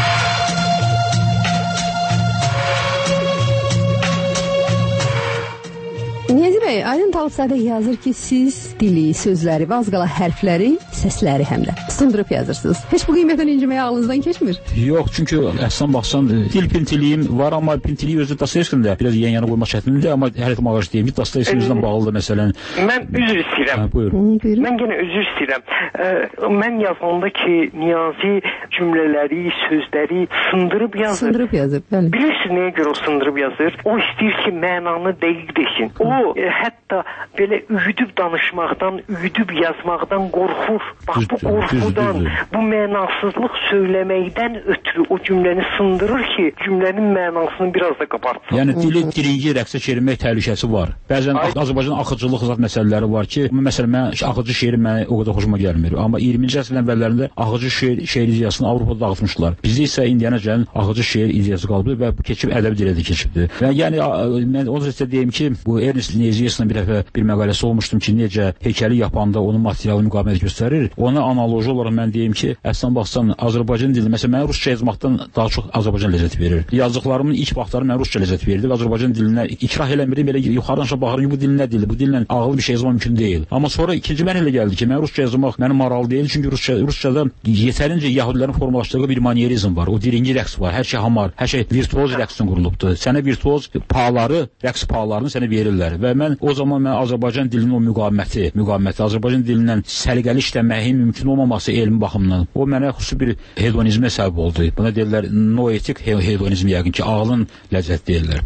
Niyazi bəy, Aydın Talıqzadə yazır ki, siz dili, sözləri və az qala hərfləri, səsləri həm də sındırıb yazırsınız. Heç bu qiymətən inciməyə ağlınızdan keçmir? Yox, çünki əslən baxsan, dil pintiliyim var, amma pintiliyi özü Dostoyevskinin də biraz yan-yana qoymaq çətindir, amma hər ehtimal qarşı deyim ki, Dostoyevskinin özündən bağlıdır məsələn. Mən üzr istəyirəm. Buyurun. Mən yenə üzr istəyirəm. Mən yazanda ki, Niyazi cümlələri, sözləri sındırıb yazır. Sındırıb yazır, bəli. Bilirsiniz nəyə görə o sındırıb yazır? O istəyir ki, mənanı dəqiq desin. O hətta belə üyüdüb danışmaqdan, üyüdüb yazmaqdan qorxur. Bax, bu qorxudan, bu mənasızlıq söyləməkdən ötürü o cümləni sındırır ki, cümlənin mənasını biraz da qabartsın. Yəni dili birinci rəqsə çevirmək təhlükəsi var. Bəzən Azərbaycan axıcılıq zat məsələləri var ki, məsələn mən axıcı şeiri mənə o qədər xoşuma gəlmir. Amma 20-ci əsrin əvvəllərində axıcı şeir ideyasını Avropada dağıtmışlar. Bizdə isə indiyənəcən axıcı şeir ideyası qalıbdır və bu keçib ədəbi dilə də keçibdir. Və yəni mən onu sizə deyim ki, bu Ernest Neziyesin bir dəfə bir məqaləsi olmuşdum ki, necə heykəli yapanda onun materialı müqavimət göstərir. Ona analoji olaraq mən deyim ki, əslən baxsan Azərbaycan dilində, məsələn mənə rusca yazmaqdan daha çox Azərbaycan ləzzət verir. Yazdıqlarımın ilk vaxtları mənə rusca ləzzət verirdi və Azərbaycan dilinə ikrah eləmirdim, belə yuxarıdan aşağı baxıram ki, bu dil nə dildir? Bu dillə ağıllı bir şey yazmaq mümkün deyil. Amma sonra ikinci mərhələ gəldi ki, mən rusca yazmaq mənim maraqlı deyil, çünki ruscada yetərincə yəhudilərin formalaşdırdığı bir manyerizm var. O birinci rəqs var. Hər şey hamar, hər şey virtuoz rəqsdən qurulubdur. Sənə virtuoz pahaları, rəqs pahalarını sənə verirlər və mən o zaman Azərbaycan dilinin o müqaviməti, Azərbaycan dilindən səliqəli işləməyin mümkün olmaması elmi baxımından o mənə xüsusi bir hedonizmə səbəb oldu. Buna deyirlər noetik hedonizm, yəqin ki, ağlın ləzzət deyirlər.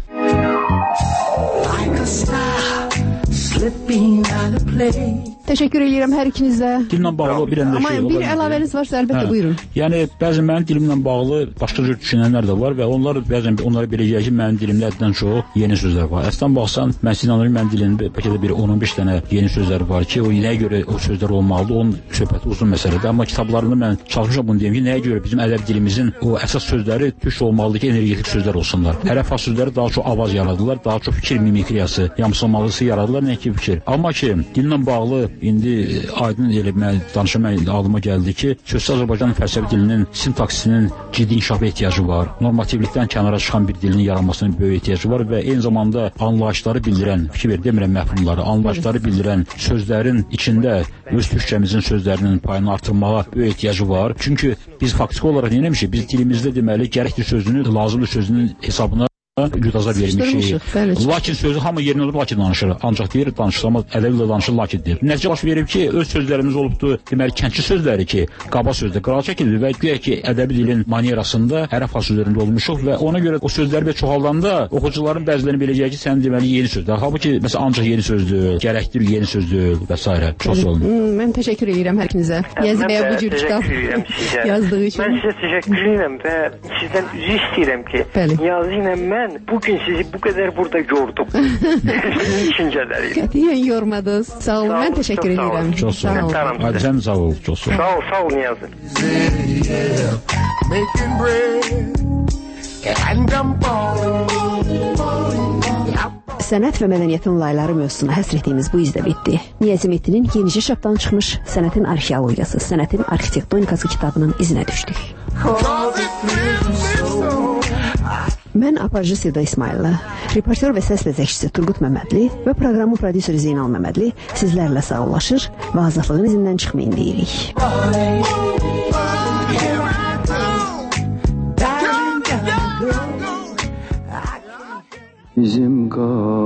Təşəkkür edirəm hər ikinizə. Dilimlə bağlı bir ən də şey Amma bir əlavəniz varsa əlbəttə buyurun. Yəni bəzən mənim dilimlə bağlı başqa cür düşünənlər də var və onlar bəzən onlara belə deyir ki, mənim dilimdə həddən çox yeni sözlər var. Əslən baxsan, mən sizin inanıram, mənim dilimdə bəlkə də bir 10-15 dənə yeni sözlər var ki, o nəyə görə o sözlər olmalıdır, onun söhbəti uzun məsələdir. Amma kitablarında mən çalışmışam bunu deyim ki, nəyə görə bizim ədəb dilimizin o əsas sözləri türk olmalıdır ki, energetik sözlər olsunlar. Hərəf sözləri daha çox avaz yaradırlar, daha çox fikir mimikriyası, yamsılmalısı yaradırlar, nə ki fikir. Amma ki, dillə bağlı indi aydın elmə danışmaq ağlıma gəldi ki, sözsüz Azərbaycan fəlsəfi dilinin sintaksisinin ciddi inkişafa ehtiyacı var. Normativlikdən kənara çıxan bir dilin yaranmasına böyük ehtiyacı var və eyni zamanda anlayışları bildirən, fikir demirəm məfhumları, anlayışları bildirən sözlərin içində öz türkçəmizin sözlərinin payını artırmağa böyük ehtiyacı var. Çünki biz faktiki olaraq nə etmişik? Biz dilimizdə deməli gərəkdir sözünü, lazımdır sözünün hesabına güdaza vermişik. Lakin sözü hamı yerinə olub lakin danışır. Ancaq deyir, danışır, amma ədəblə danışır, lakin deyir. Nəticə baş verib ki, öz sözlərimiz olubdur, deməli, kəndçi sözləri ki, qaba sözdə qıral çəkildi və güya ki, ədəbi dilin manierasında hərəf sözlərində olmuşuq və ona görə o sözləri bir çoxaldanda oxucuların bəzilərini biləcək ki, sən deməli yeni sözdür. Halbuki, məsələn, ancaq yeni sözdür, gərəkdir, yeni sözdür və s. Çox sağ olun. Mən təşəkkür edirəm hər ikinizə. Yazı bəyə bu cür kitab yazdığı üçün. Mən sizə təşəkkür edirəm və sizdən üzr istəyirəm ki, yazı ilə mən bugün sizi bu kadar burada gördüm. Düşünceleri. Katiyen yormadınız. Sağ olun. Ben teşekkür ederim. Çok sağ olun. Hadi sen sağ ol. Çok sağ ol. Sağ ol Niyazi. Sənət və mədəniyyətin layları mövzusuna həsr etdiyimiz bu izdə bitdi. Niyazi Mehdinin yenicə çapdan çıxmış Sənətin arxeologiyası, Sənətin arxitektonikası kitabının izinə düşdük. Mən aparıcı Sevda İsmailova, reportyor və səs ləzəkçisi Turqut Məmmədli və proqramın prodüseri Zeynal Məmmədli sizlərlə sağollaşır və azadlığın izindən çıxmayın deyirik. Bizim